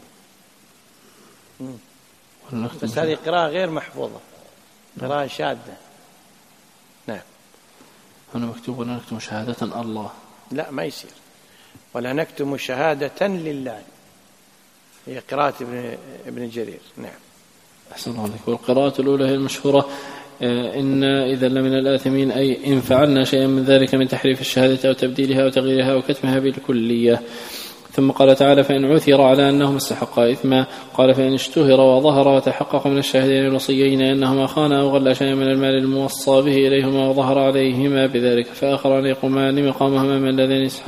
بس هذه قراءة غير محفوظة، قراءة شاذة. نعم. هنا مكتوب ولا نكتم شهادة الله، لا ما يصير، ولا نكتم شهادة لله، هي قراءة ابن جرير. نعم. أحسن الله عليك. والقراءة الأولى هي المشهورة إن إذا لمن الآثمين أي إن فعلنا شيئا من ذلك من تحريف الشهادة أو تبديلها أو تغييرها أو كتمها بالكلية. ثم قال تعالى فإن عثر على أنهم استحقا إثما قال فإن اشتهر وظهر وتحقق من الشاهدين الوصيين أنهما خانا أو غلا شيئا من المال الموصى به إليهما وظهر عليهما بذلك فآخران يقومان مقامهما من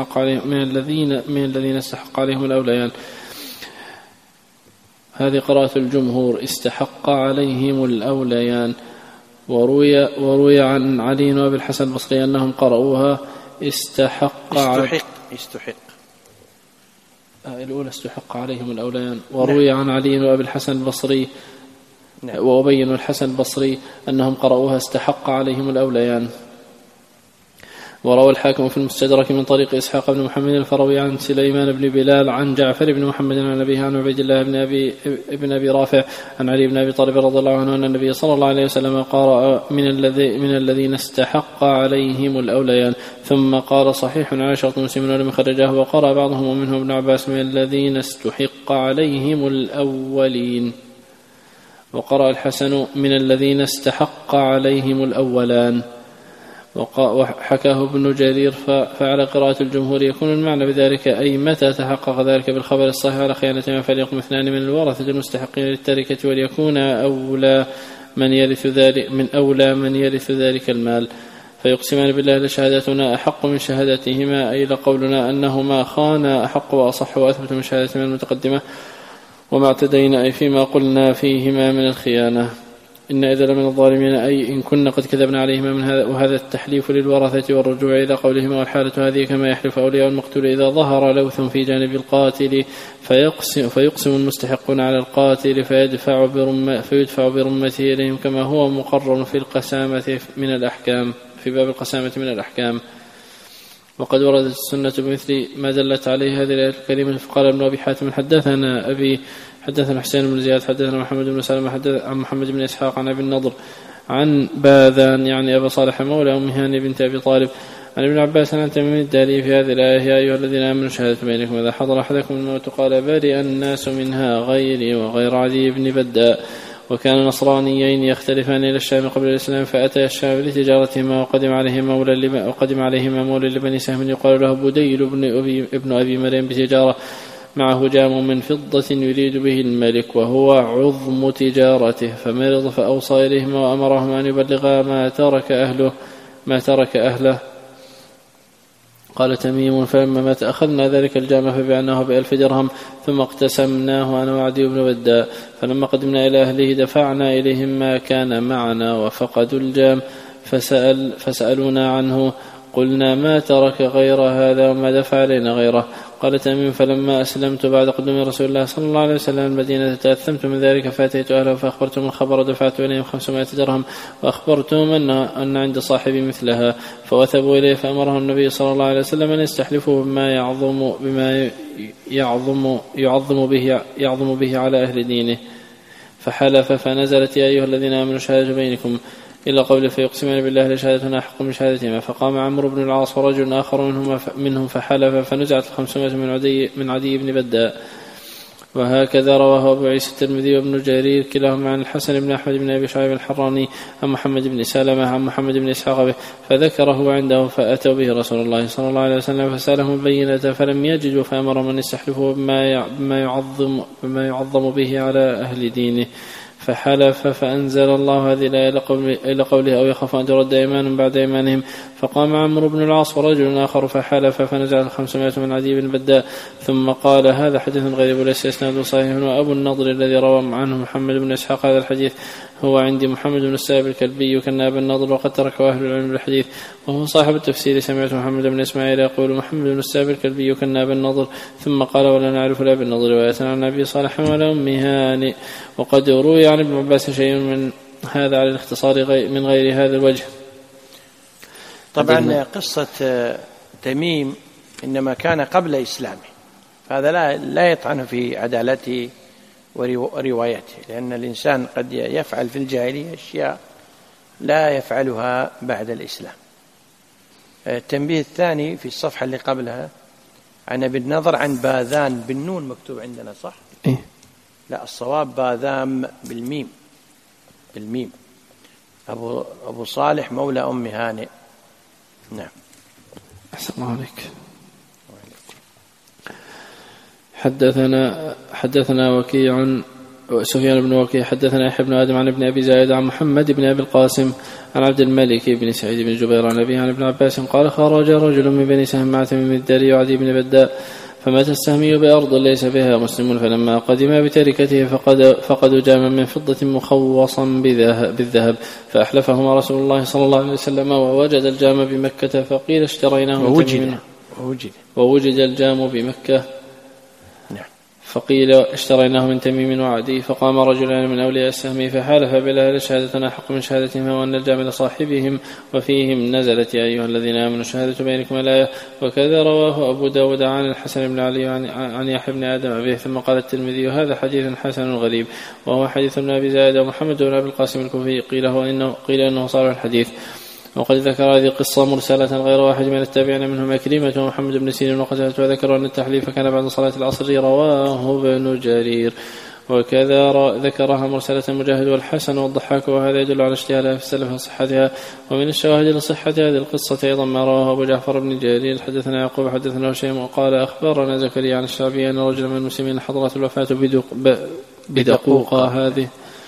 الذين استحق عليهم الأوليان. هذه قراءة الجمهور استحق عليهم الأوليان. وروي عن علي وابي الحسن البصري أنهم قرأوها استحق الأولى استحق عليهم الأوليان. وروي عن علي وابي الحسن البصري وأبي الحسن البصري أنهم قرأوها استحق عليهم الأوليان. وروى الحاكم في المستدرك من طريق إسحاق بن محمد الفروي عن سليمان بن بلال عن جعفر بن محمد عن أبيه عن عبيد الله بن أبي رافع عن علي بن أبي طالب رضي الله عنه أن النبي صلى الله عليه وسلم قرأ من الذين استحق عليهم الأوليان ثم قال صحيح على شرط مسلم ولم يخرجه. وقرأ بعضهم ومنهم ابن عباس من الذين استحق عليهم الأولين. وقرأ الحسن من الذين استحق عليهم الأولان. وحكاه ابن جرير فعلى قراءة الجمهور يكون المعنى بذلك أي متى تحقق ذلك بالخبر الصحيح على خيانة فليقم اثنان من الورثة المستحقين للتركة وليكون أولى من يرث ذلك المال فيقسمان بالله لشهادتنا أحق من شهادتهما أي لقولنا أنهما خانا أحق وأصح وأثبت من شهادتهما المتقدمة وما اعتدينا أي فيما قلنا فيهما من الخيانة. إن إذا لمن الظالمين أي إن كنا قد كذبنا عليهما من هذا وهذا التحليف للورثة والرجوع إلى قولهما والحالة هذه كما يحلف أولياء المقتول إذا ظهر لوث في جانب القاتل فيقسم المستحقون على القاتل فيدفع برمته إليهم كما هو مقرر في القسامة من الأحكام في باب القسامة من الأحكام. وقد وردت السنة بمثل ما دلت عليه هذه الآية الكريمة. فقال ابن أبي حاتم حدثنا حسين بن زياد حدثنا محمد بن سلمة عن محمد بن إسحاق عن أبي النضر عن باذان يعني أبا صالح مولى أم هاني بنت أبي طالب عن ابن عباس عن تميم الداري في هذه الآية يا أيها الذين آمنوا شهادة بينكم إذا حضر أحدكم الموت قال برئ الناس منها غيري وغير عدي بن بداء وكان نصرانيين يختلفان إلى الشام قبل الإسلام فأتى الشام لتجارتهما وقدم عليهما مولى لبني سهم يقال له بديل ابن أبي مريم بتجارة معه جام من فضة يريد به الملك وهو عظم تجارته فمرض فأوصى إليهما وأمرهما أن يبلغا ما ترك أهله. قال تميم فلما مات أخذنا ذلك الجام فبعناه ب1000 درهم ثم اقتسمناه أنا وعدي بن بداء فلما قدمنا إلى أهله دفعنا إليهم ما كان معنا وفقدوا الجام فسألونا عنه قلنا ما ترك غير هذا وما دفع علينا غيره. قال تميم فلما أسلمت بعد قدوم رسول الله صلى الله عليه وسلم المدينة تأثمت من ذلك فأتيت أهله فأخبرتهم الخبر ودفعت إليهم 500 درهم وأخبرتهم أن عند صاحبي مثلها فوثبوا إليه فأمرهم النبي صلى الله عليه وسلم أن يستحلفوا بما يعظم به على أهل دينه فحلف فنزلت يا أيها الذين آمنوا شهادة بينكم إلا قوله فيقسمان بالله لشهادتنا أحق من شهادتهما. فقام عمرو بن العاص ورجل آخر منهم فحلف فنزعت 500 من عدي بن بداء. وهكذا رواه أبو عيسى الترمذي وابن جرير كلاهما عن الحسن بن أحمد بن أبي شعيب الحراني عن محمد بن سلمة عن محمد بن إسحاق به فذكره عنده فأتوا به رسول الله صلى الله عليه وسلم فسألهم البينة فلم يجدوا فأمر من يستحلفوا بما يعظم به على أهل دينه فحلف فأنزل الله هذه الآية إلى قوله أو يخاف أن ترد أيمان بعد أيمانهم. فقام عمرو بن العاص ورجل آخر فحلف فنزل 500 من عدي بن بداء ثم قال هذا حديث غريب ليس إسناده صحيح. وأبو النضر الذي روى عنه محمد بن إسحاق هذا الحديث هو عندي محمد بن السائب الكلبي كان أبا النضر وقد تركه أهل العلم بالحديث وهو صاحب التفسير. سمعت محمد بن إسماعيل يقول محمد بن السائب الكلبي كان أبا النضر ثم قال ولا نعرف لأبي النضر رواية عن أبي صالح ولا أم هانئ. وقد روي عن ابن عباس شيء من هذا على الاختصار من غير هذا الوجه. طبعا قصة تميم إنما كان قبل إسلامه، فهذا لا يطعن في عدالته وروايته، لأن الإنسان قد يفعل في الجاهلية أشياء لا يفعلها بعد الإسلام. التنبيه الثاني في الصفحة اللي قبلها عن ابن النضر عن باذان بالنون مكتوب عندنا صح؟ إيه؟ لا الصواب باذام بالميم. أبو صالح مولى أم هانئ. نعم. أحسن الله عليك. حدثنا وكيع سفيان بن وكيع حدثنا يحيى بن آدم عن ابن أبي زايد عن محمد بن أبي القاسم عن عبد الملك بن سعيد بن جبير عن أبيه عن ابن عباس قال خرج رجل من بني سهم مع تميم الداري وعدي بن بداء فمات السهمي بأرض ليس بها مسلم فلما قدم بتركته فقدوا جاما من فضة مخوصا بالذهب فأحلفهما رسول الله صلى الله عليه وسلم ووجد الجام بمكة فقيل اشتريناه ووجد الجام بمكة فقيل اشتريناه من تميم وعدي. فقام رجلان من أولياء السهم فحالف بالله لشهادتنا حق من شهادتهم وأن الجام لصاحبهم وفيهم نزلت يا أيها الذين آمنوا الشهادة بينكم الآية. وكذا رواه أبو داود عن الحسن بن علي عن يحيى بن آدم أبيه. ثم قال الترمذي هذا حديث حسن غريب وهو حديث ابن أبي زايد ومحمد بن أبي القاسم الكوفي قيل إنه صالح الحديث. وقد ذكر هذه القصة مرسلة غير واحد من التابعين منهم كريمة ومحمد بن سيرين وقتادة وذكروا أن التحليف كان بعد صلاة العصر رواه ابن جرير. وكذا ذكرها مرسلة مجاهد والحسن والضحاك وهذا يدل على اشتهارها في السلف وصحتها. ومن الشواهد لصحة هذه القصة أيضا ما رواه أبو جعفر بن جرير حدثنا يعقوب حدثنا هشيم وقال أخبرنا زكريا عن الشعبي أن رجلا من المسلمين حضرت الوفاة بدقوقة هذه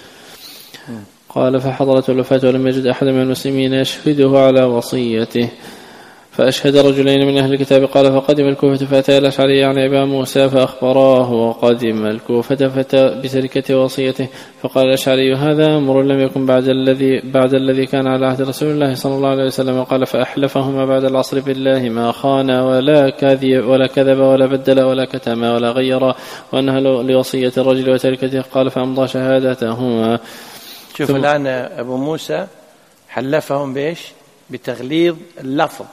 قال فحضرت الوفاة ولم يجد أحد من المسلمين يشهده على وصيته فأشهد رجلين من أهل الكتاب قال فقدم الكوفة فأتى الأشعري عن أبي موسى فأخبراه وقدم الكوفة فأتى بتركة وصيته فقال الأشعري هذا أمر لم يكن بعد الذي كان على عهد رسول الله صلى الله عليه وسلم. قال فأحلفهما بعد العصر بالله ما خان ولا كذب ولا بدل ولا كتم ولا غير وأنها لوصية الرجل وتركته. قال فأمضى شهادتهما. شوف الآن أبو موسى حلفهم بإيش؟ بتغليظ اللفظ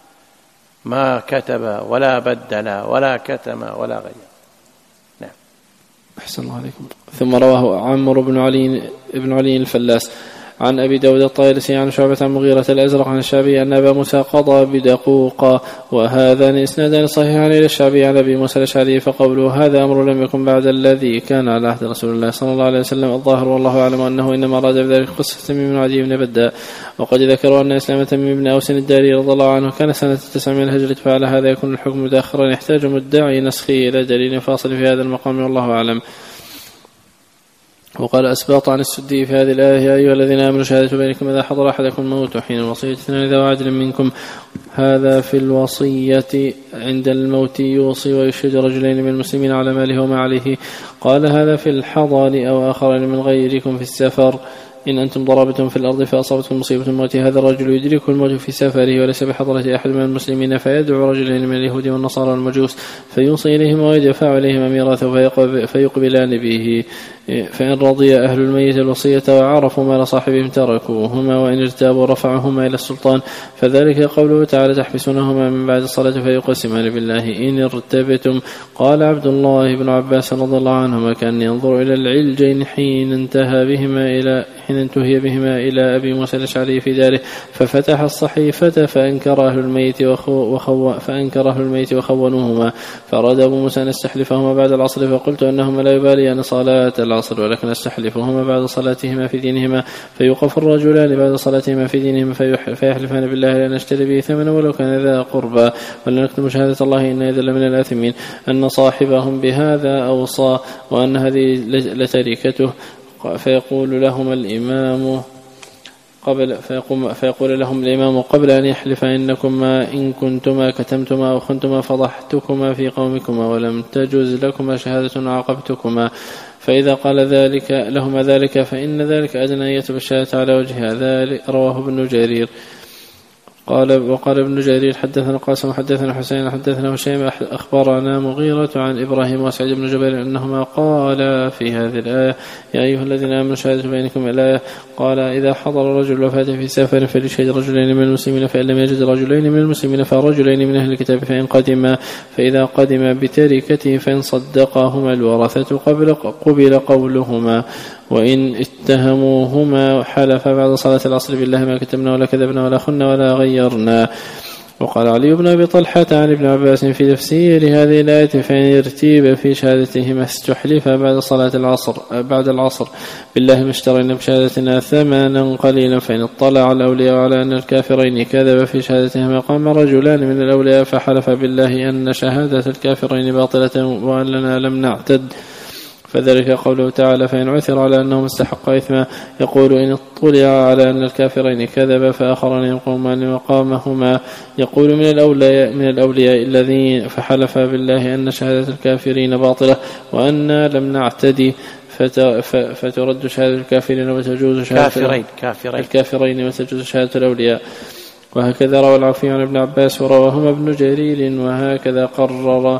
ما كتب ولا بدل ولا كتم ولا غير. نعم. أحسن الله عليكم. ثم رواه عمرو بن علي الفلاس عن أبي داود الطيالسي عن شعبة عن مغيرة الأزرق عن الشعبي أن أبا موسى قضى بدقوق وهذان إسنادان صحيحان إلى الشعبي عن أبي موسى الأشعري. فقوله هذا أمر لم يكن بعد الذي كان على عهد رسول الله صلى الله عليه وسلم الظاهر والله أعلم أنه إنما أراد بذلك قصة تميم وعدي بن بداء. وقد ذكروا أن إسلام تميم بن أوس الداري رضي الله عنه كان سنة 9 من الهجرة فعلى هذا يكون الحكم متأخرا يحتاج مدعي نسخه إلى دليل فاصل في هذا المقام والله أعلم. وقال أسباط عن السدي في هذه الآية يا أيها الذين آمنوا شهادة بينكم إذا حضر أحدكم الموت حين الوصية اثنان ذوي عدل منكم. هذا في الوصية عند الموت يوصي ويشهد رجلين من المسلمين على ماله وما عليه. قال هذا في الحضر أو آخرين من غيركم في السفر إن أنتم ضربتم في الأرض فأصابتكم مصيبة الموت هذا الرجل يدركه الموت في سفره وليس بحضرة أحد من المسلمين فيدعو رجلين من اليهود والنصارى والمجوس فيوصي إليهم ويدفع إليهم ميراثه فيقبلان به فإن رضي أهل الميت الوصية وعرفوا مال صاحبهم تركوهما وإن ارتابوا رفعهما إلى السلطان فذلك قوله تعالى تحبسونهما من بعد الصلاة فيقسمان بالله إن ارتبتم. قال عبد الله بن عباس رضي الله عنهما كان ينظر إلى العلجين حين انتهي بهما إلى أبي موسى الأشعري في داره ففتح الصحيفة فأنكر أهل الميت وخونوهما فأراد أبو موسى أن يستحلفهما بعد العصر فقلت أنهما لا يباليان صلاة العصر ولكن استحلفهما بعد صلاتهما في دينهما فيوقف الرجلان بعد صلاتهما في دينهما فيحلفان بالله لا نشتري به ثمنا ولو كان ذا قربى ولا نكتم شهادة الله إن إذا لمن الآثمين أن صاحبهم بهذا أوصى وأن هذه لتركته. فيقول لهم الإمام قبل أن يحلف إنكما إن كنتما كتمتما أو خنتما فضحتكما في قومكما ولم تجز لكما شهادة عاقبتكما، فإذا قال لهما ذلك فإن ذلك أدنى أن يتب الشهادة على وجهها. ذلك رواه ابن جرير. وقال ابن جرير حدثنا قاسم حدثنا حسين حدثنا هشيم أخبرنا مغيرة عن إبراهيم وسعيد بن جبير أنهما قال في هذه الآية يا أيها الذين آمنوا شهادة بينكم. الآية قال إذا حضر الرجل وفاة في سفر فليشهد رجلين من المسلمين، فإن لم يجد رجلين من المسلمين فرجلين من أهل الكتاب فإذا قدم بتركته فإن صدقهما الورثة قبل قولهما، وإن اتهموهما حلف بعد صلاة العصر بالله ما كتبنا ولا كذبنا ولا خنا ولا غيرنا. وقال علي بن أبي طلحة عن ابن عباس في تفسير هذه الآية فإن يرتيب في شهادتهما استحلف بعد العصر بالله ما اشترينا بشهادتنا ثمنا قليلا، فإن اطلع الأولياء على أن الكافرين كذب في شهادتهما قام رجلان من الأولياء فحلف بالله أن شهادة الكافرين باطلة وأننا لم نعتد، فذلك قوله تعالى فإن عثر على أنهم استحقا إثما يقول إن اطلع على أن الكافرين كذب فآخران يقومان مقامهما يقول من الأولياء الذين فحلف بالله أن شهادة الكافرين باطلة وأننا لم نعتدي فترد شهادة الكافرين وتجوز شهادة الكافرين وتجوز شهادة الأولياء. وهكذا روى العوفي عن ابن عباس ورواهما ابن جرير. وهكذا قرر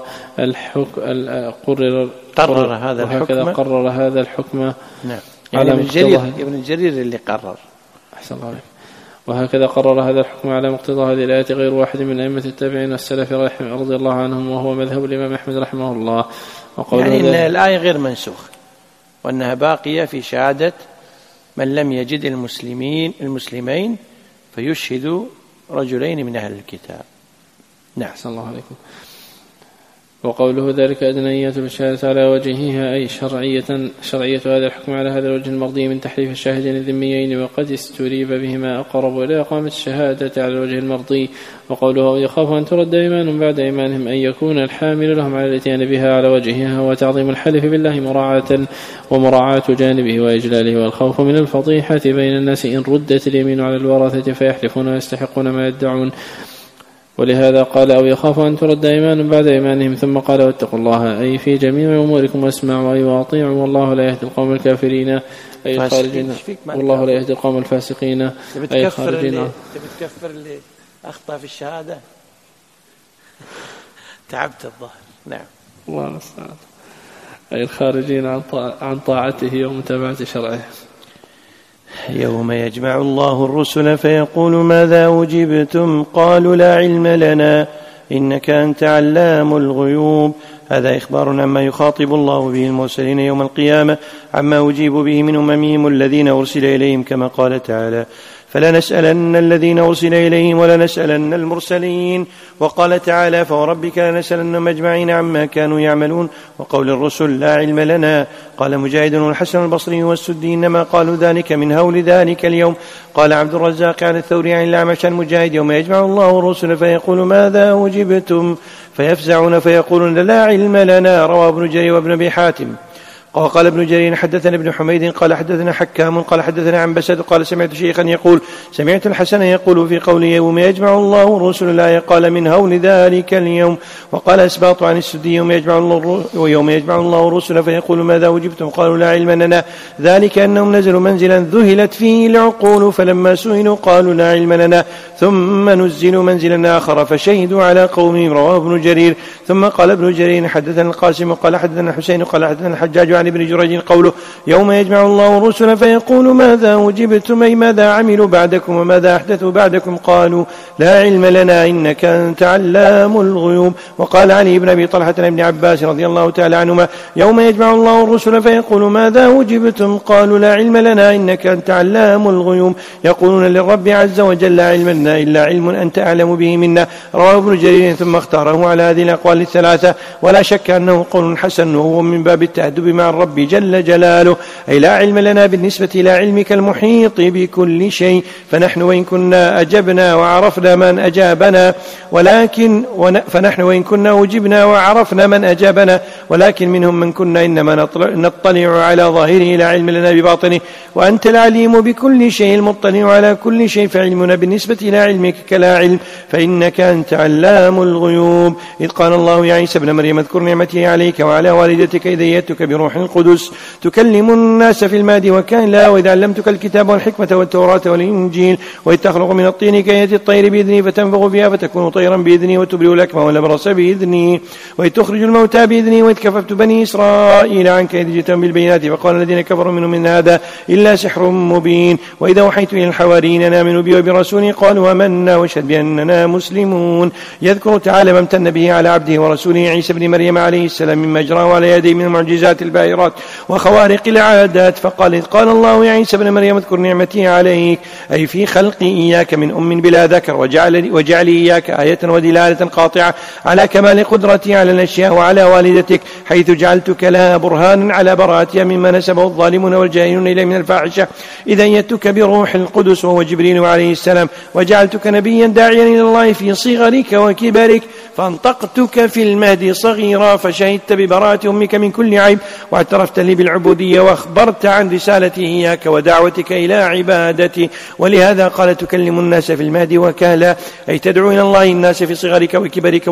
هذا الحكم نعم. يعني ابن الجرير اللي قرر. أحسن الله عليك. وهكذا قرر هذا الحكم على مقتضى هذه الآية غير واحد من أئمة التابعين والسلف رضي الله عنهم، وهو مذهب الإمام أحمد رحمه الله. يعني إن الآية غير منسوخ وأنها باقية في شهادة من لم يجد المسلمين فيشهد رجلين من أهل الكتاب. نعم. أحسن الله عليكم. وقوله ذلك أدنية بالشهادة على وجهها أي شرعية هذا الحكم على هذا الوجه المرضي من تحليف الشاهدين الذميين، وقد استريب بهما أقرب إلى إقامة الشهادة على الوجه المرضي. وقوله يخاف أن ترد إيمان بعد إيمانهم أن يكون الحامل لهم على الاتيان بها على وجهها وتعظيم الحلف بالله ومراعاة جانبه وإجلاله، والخوف من الفضيحة بين الناس إن ردت اليمين على الورثة فيحلفون ويستحقون ما يدعون. ولهذا قال أو يخاف أن ترد إيمان بعد إيمانهم، ثم قال واتقوا الله أي في جميع أموركم واسمعوا أي واطيعوا والله لا يهدي القوم الكافرين أي الخارجين، والله لا يهدي القوم الفاسقين أي الخارجين. تكفر اللي أخطأ في الشهادة تعبت الظهر. نعم. الله المستعان. أي الخارجين عن طاعته ومتابعة شرعه. يوم يجمع الله الرسل فيقول ماذا أجبتم قالوا لا علم لنا إنك أنت علام الغيوب. هذا إخبار عما يخاطب الله به المرسلين يوم القيامة عما أجيب به من أممهم الذين أرسل إليهم، كما قال تعالى فلنسألن الذين أرسل إليهم ولنسألن المرسلين. وقال تعالى فوربك لنسألنهم أجمعين عما كانوا يعملون. وقول الرسل لا علم لنا قال مجاهد والحسن البصري والسدي إنما قالوا ذلك من هول ذلك اليوم. قال عبد الرزاق عن الثوري عن الأعمش عن مجاهد يوم يجمع الله الرسل فيقول ماذا أجبتم فيفزعون فيقولون لا علم لنا. رواه ابن جرير وابن أبي حاتم. وقال ابن جرير حدثنا ابن حميد قال حدثنا حكام قال حدثنا عن بسد قال سمعت شيخا يقول سمعت الحسن يقول في قوله يوم يجمع الله الرسل الآية قال من هول ذلك اليوم. وقال أسباط عن السدي يوم يجمع الله الرسل فيقول ماذا أجبتم قالوا لا علم لنا ذلك أنهم نزلوا منزلا ذهلت فيه العقول فلما سئلوا قالوا لا علم لنا ثم نزلوا منزلا آخر فشهدوا على قومهم. رواه ابن جرير. ثم قال ابن جرير حدثنا القاسم قال حدثنا الحسين قال حدثنا الحجاج عن ابن جريج قوله يوم يجمع الله الرسل فيقول ماذا أجبتم أي ماذا عملوا بعدكم وماذا أحدثوا بعدكم قالوا لا علم لنا إنك أنت علام الغيوب. وقال علي بن أبي طلحة بن عباس رضي الله تعالى عنهما يوم يجمع الله الرسل فيقول ماذا أجبتم قالوا لا علم لنا إنك أنت علام الغيوب يقولون للرب عز وجل لا علم لنا إلا علم أنت أعلم به منا. رواه ابن جرير ثم اختاره على هذه الأقوال الثلاثة ولا شك أنه قول حسن وهو من باب التأدب مع الرب جل جلاله، أي لا علم لنا بالنسبة إلى علمك المحيط بكل شيء، فنحن وإن كنا أجبنا وعرفنا من أجابنا فنحن وإن كنا وجبنا وعرفنا من أجابنا، ولكن منهم من كنا إنما نطلع على ظاهره لا علم لنا بباطنه، وأنت العليم بكل شيء المطلع على كل شيء، فعلمنا بالنسبة إلى علمك كلا علم، فإنك أنت علام الغيوب. إذ قال الله يا عيسى ابن مريم اذكر نعمتي عليك وعلى والدتك إذ أيدتك بروح القدس تكلم الناس في المهد وكهلا، وإذ علمتك الكتاب والحكمة والتوراة والإنجيل، وإذ تخلق من الطين كهيئة الطير بإذني فتنفخ فيها فتكون طيرا بإذني، وتبرئ الأكمه والأبرص بإذني، وإذ تخرج الموتى بإذني، وإذ كففت بني إسرائيل عنك إذ جئتهم بالبينات فقال الذين كفروا منهم من هذا إلا سحر مبين، وإذا أوحيت إلى الحواريين أن آمنوا بي وبرسولي قالوا آمنا واشهد بأننا مسلمون. يذكر تعالى ما امتن به على عبده ورسوله عيسى بن مريم عليه السلام مما أجراه على يديه من المعجزات الباهرات وخوارق العادات، فقال إذ قال الله يا عيسى بن مريم اذكر نعمتي عليك، أي في خلقي إياك من أم بلا ذكر، وجعلي إياك آية ودلالة قاطعة على كمال قدرتي على الأشياء، وعلى والدتك حيث جعلتك لها برهانا على براءتها مما نسبه الظالمون والجاهلون إليه من الفاحشة، إذا أيدتك بروح القدس وهو جبريل عليه السلام، وجعلتك نبيا داعيا إلى الله في صغرك وكبرك، فانطقتك في المهد صغيرا، فشهدت ببراءة أمك من كل عيب، واعترفت لي بالعبودية، وأخبرت عن رسالتي إياك ودعوتك إلى عبادتي، ولهذا قال تكلم الناس في المهد وكهلا، أي تدعو إلى الله الناس في صغرك وكبرك،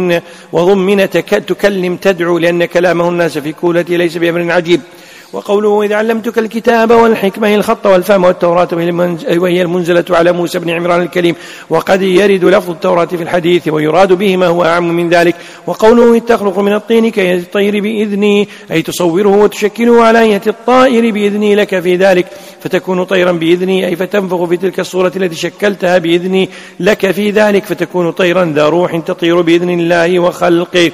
وضمن تكلم تدعو، لأن كلامه الناس في كولته ليس بأمر عجيب. وقوله إذ علمتك الكتاب والحكمة الخط والفهم والتوراة وهي المنزلة على موسى بن عمران الكريم، وقد يرد لفظ التوراة في الحديث ويراد به ما هو أعم من ذلك. وقوله إذ تخلق من الطين كهيئة الطير بإذني، أي تصوره وتشكله على هيئة الطائر بإذني لك في ذلك فتكون طيرا بإذني، أي فتنفخ في تلك الصورة التي شكلتها بإذني لك في ذلك فتكون طيرا ذا روح تطير بإذن الله وخلقه.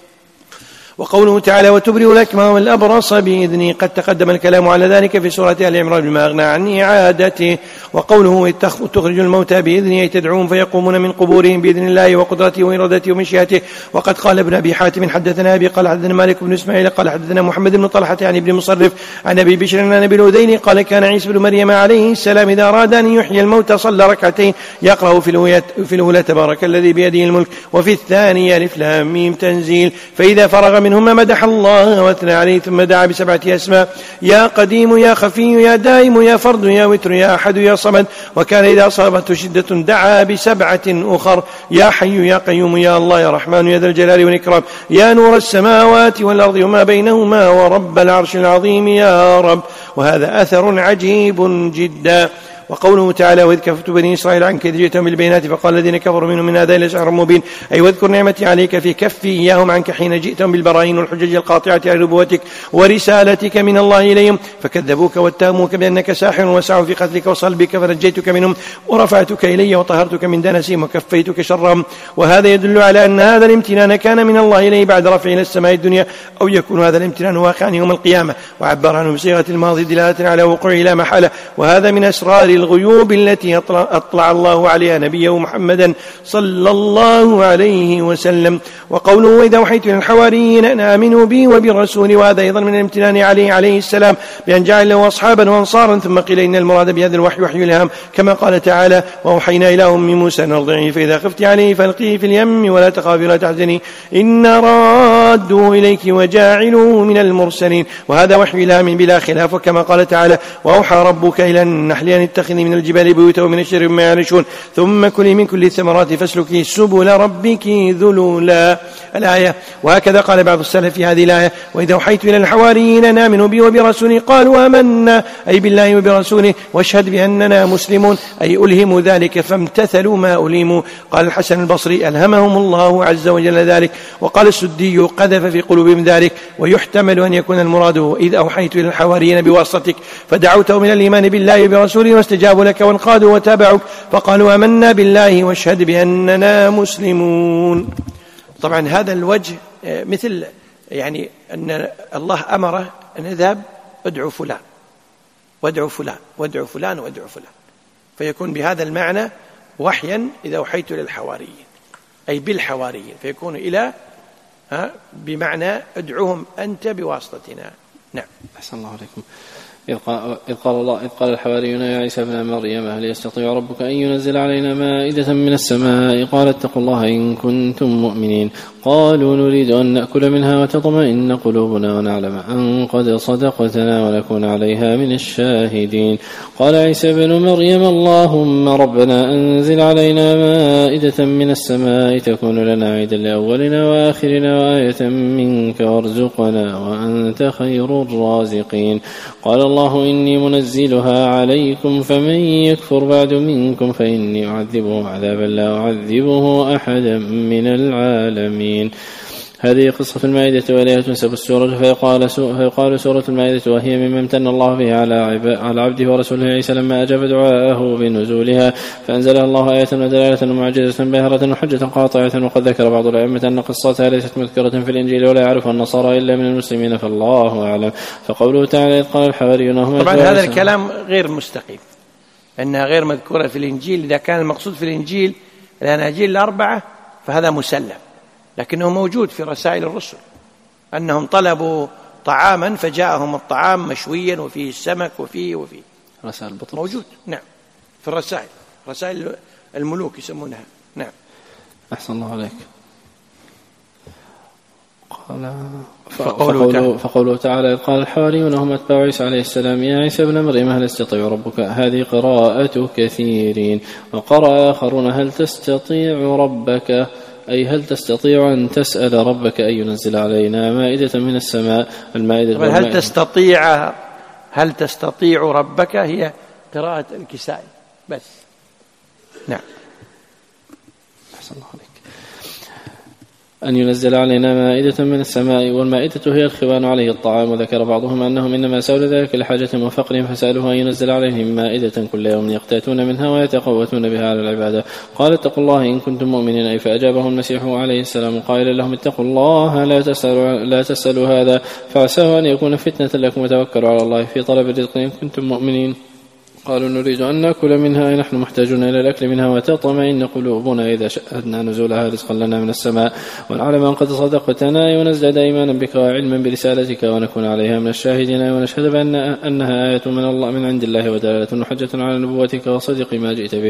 وقوله تعالى وتبرئ الأكمه والأبرص بإذني، قد تقدم الكلام على ذلك في سورة آل عمران بما أغنى عن إعادته. وقوله تخرج الموتى بإذنه، أي تدعوهم فيقومون من قبورهم بإذن الله وقدرته وإرادته ومشيئته. وقد قال ابن أبي حاتم حدثنا أبي قال حدثنا مالك بن إسماعيل قال حدثنا محمد بن طلحة عن ابن مصرف عن أبي بشر عن أبي الأذين قال كان عيسى بن مريم عليه السلام إذا أراد أن يحيي الموتى صلى ركعتين يقرأ في الأولى تبارك الذي بيده الملك، وفي الثانية ألف لام ميم تنزيل، فإذا فرغ منهما مدح الله واثنى عليه ثم دعا ب7 أسماء: يا قديم يا خفي يا دائم يا فرد يا وتر يا أحد يا صمد. وكان إذا أصابته شدة دعا ب7 أخر: يا حي يا قيوم يا الله يا رحمن يا ذا الجلال والإكرام يا نور السماوات والأرض وما بينهما ورب العرش العظيم يا رب. وهذا أثر عجيب جدا. وقوله تعالى وإذ كففت بني إسرائيل عنك إذ جئتهم بالبينات فقال الذين كفروا منهم من هذا إلا سحر مبين، أي واذكر نعمتي عليك في كفي إياهم عنك حين جئتهم بالبراهين والحجج القاطعة على نبوتك ورسالتك من الله إليهم، فكذبوك واتهموك بأنك ساحر وسعوا في قتلك وصلبك، فنجيتك منهم ورفعتك إلي وطهرتك من دنسهم وكفيتك شرهم. وهذا يدل على أن هذا الامتنان كان من الله إليه بعد رفعه إلى السماء الدنيا، أو يكون هذا الامتنان واقعا يوم القيامة، وعبر عنه بصيغة الماضي دلالة على وقوعه لا محالة. وهذا من أسرار الغيوب التي أطلع الله عليها نبيه محمدا صلى الله عليه وسلم. وقوله وإذا أوحيت إلى الحواريين أن آمنوا بي وبرسولي، وهذا أيضا من الامتنان عليه السلام بأن جعل له أصحابا وأنصارا. ثم قيل إن المراد بهذا الوحي وحي الهام، كما قال تعالى وأوحينا إلى أم موسى أن أرضعيه فإذا خفت عليه فألقيه في اليم ولا تخافي ولا تحزني إنا رادوه إليك وجاعلوه من المرسلين. وهذا وحي الهام بلا خلاف. وكما قال تعالى وأوحى ربك إلى النحل أن اتخذي من الجبال بيوتا ومن الشجر مما يعرشون ثم كلي من كل الثمرات فاسلكي سبل ربك ذلولا الآية. وهكذا قال بعض السلف في هذه الآية وإذا أوحيت إلى الحواريين أن آمنوا بي وبرسولي قالوا آمنا، أي بالله وبرسوله، واشهد بأننا مسلمون، أي ألهموا ذلك فامتثلوا ما ألهموا. قال الحسن البصري ألهمهم الله عز وجل ذلك. وقال السدي قذف في قلوبهم ذلك. ويحتمل أن يكون المراد إذ أوحيت إلى الحواريين بواسطتك فدعوتهم من الإيمان بالله وبرسوله واستجابوا لك وانقادوا وتابعوا فقالوا آمنا بالله واشهد بأننا مسلمون. طبعا هذا الوجه مثل يعني أن الله أمره أن يذهب ادعو فلان وادعو فلان وادعو فلان وادعو فلان، فيكون بهذا المعنى وحيا إذا أوحيت إلى الحواريين أي بالحواريين، فيكون إلى بمعنى ادعوهم أنت بواسطتنا. نعم. أحسن الله عليكم. إذ قال الحواريون يا عيسى ابن مريم هل يستطيع ربك أن ينزل علينا مائدة من السماء قال اتقوا الله إن كنتم مؤمنين قالوا نريد أن نأكل منها وتطمئن قلوبنا ونعلم أن قد صدقتنا ونكون عليها من الشاهدين. قال عيسى ابن مريم اللهم ربنا أنزل علينا مائدة من السماء تكون لنا عيدا لأولنا وآخرنا وآية منك وارزقنا وأنت خير الرازقين. قال الله إني منزلها عليكم فمن يكفر بعد منكم فإني أعذبه عذابا لا أعذبه أحدا من العالمين. هذه قصة المائدة وإليها تنسب السورة فيقال سورة المائدة وهي مما امتن الله بها على عبده ورسوله عيسى لما أجاب دعاءه بنزولها فأنزلها الله آية ودلالة ومعجزة باهرة وحجة قاطعة. وقد ذكر بعض الأئمة أن قصتها ليست مذكرة في الإنجيل ولا يعرفها النصارى إلا من المسلمين فالله أعلم. فقوله تعالى إذ قال الحواريون طبعا هذا الكلام غير مستقيم أنها غير مذكورة في الإنجيل. إذا كان المقصود في الإنجيل الأناجيل الأربعة فهذا مسلم، لكنه موجود في رسائل الرسل أنهم طلبوا طعاما فجاءهم الطعام مشويا وفيه السمك وفيه رسائل بطرس موجود. نعم في رسائل الملوك يسمونها. نعم. أحسن الله عليك. فقوله تعالى إذ قال الحواريون هم أتباع عيسى عليه السلام يا عيسى ابن مريم هل يستطيع ربك. هذه قراءة كثيرين. وقرأ آخرون هل تستطيع ربك أي هل تستطيع أن تسأل ربك أن ينزل علينا مائدة من السماء. المائدة هل تستطيع ربك هي قراءة الكسائي بس. نعم. أحسن الله عليك. أن ينزل علينا مائدة من السماء والمائدة هي الخوان عليه الطعام. وذكر بعضهم أنهم إنما سألوا ذلك لحاجة وفقر فسألوه أن ينزل عليهم مائدة كل يوم يقتاتون منها ويتقوتون بها على العبادة. قال اتقوا الله إن كنتم مؤمنين أي فأجابه المسيح عليه السلام قائلا لهم اتقوا الله لا تسألوا هذا فعساه أن يكون فتنة لكم وتوكلوا على الله في طلب الرزق إن كنتم مؤمنين. قالوا نريد أن نأكل منها نحن محتاجون إلى الأكل منها وتطمئن قلوبنا إذا شاهدنا نزولها رزقا لنا من السماء ونعلم أن قد صدقتنا ونزداد إيمانا بك وعلما برسالتك ونكون عليها من الشاهدين ونشهد بأنها آية من الله من عند الله ودلالة وحجة على نبوتك وصدق ما جئت به.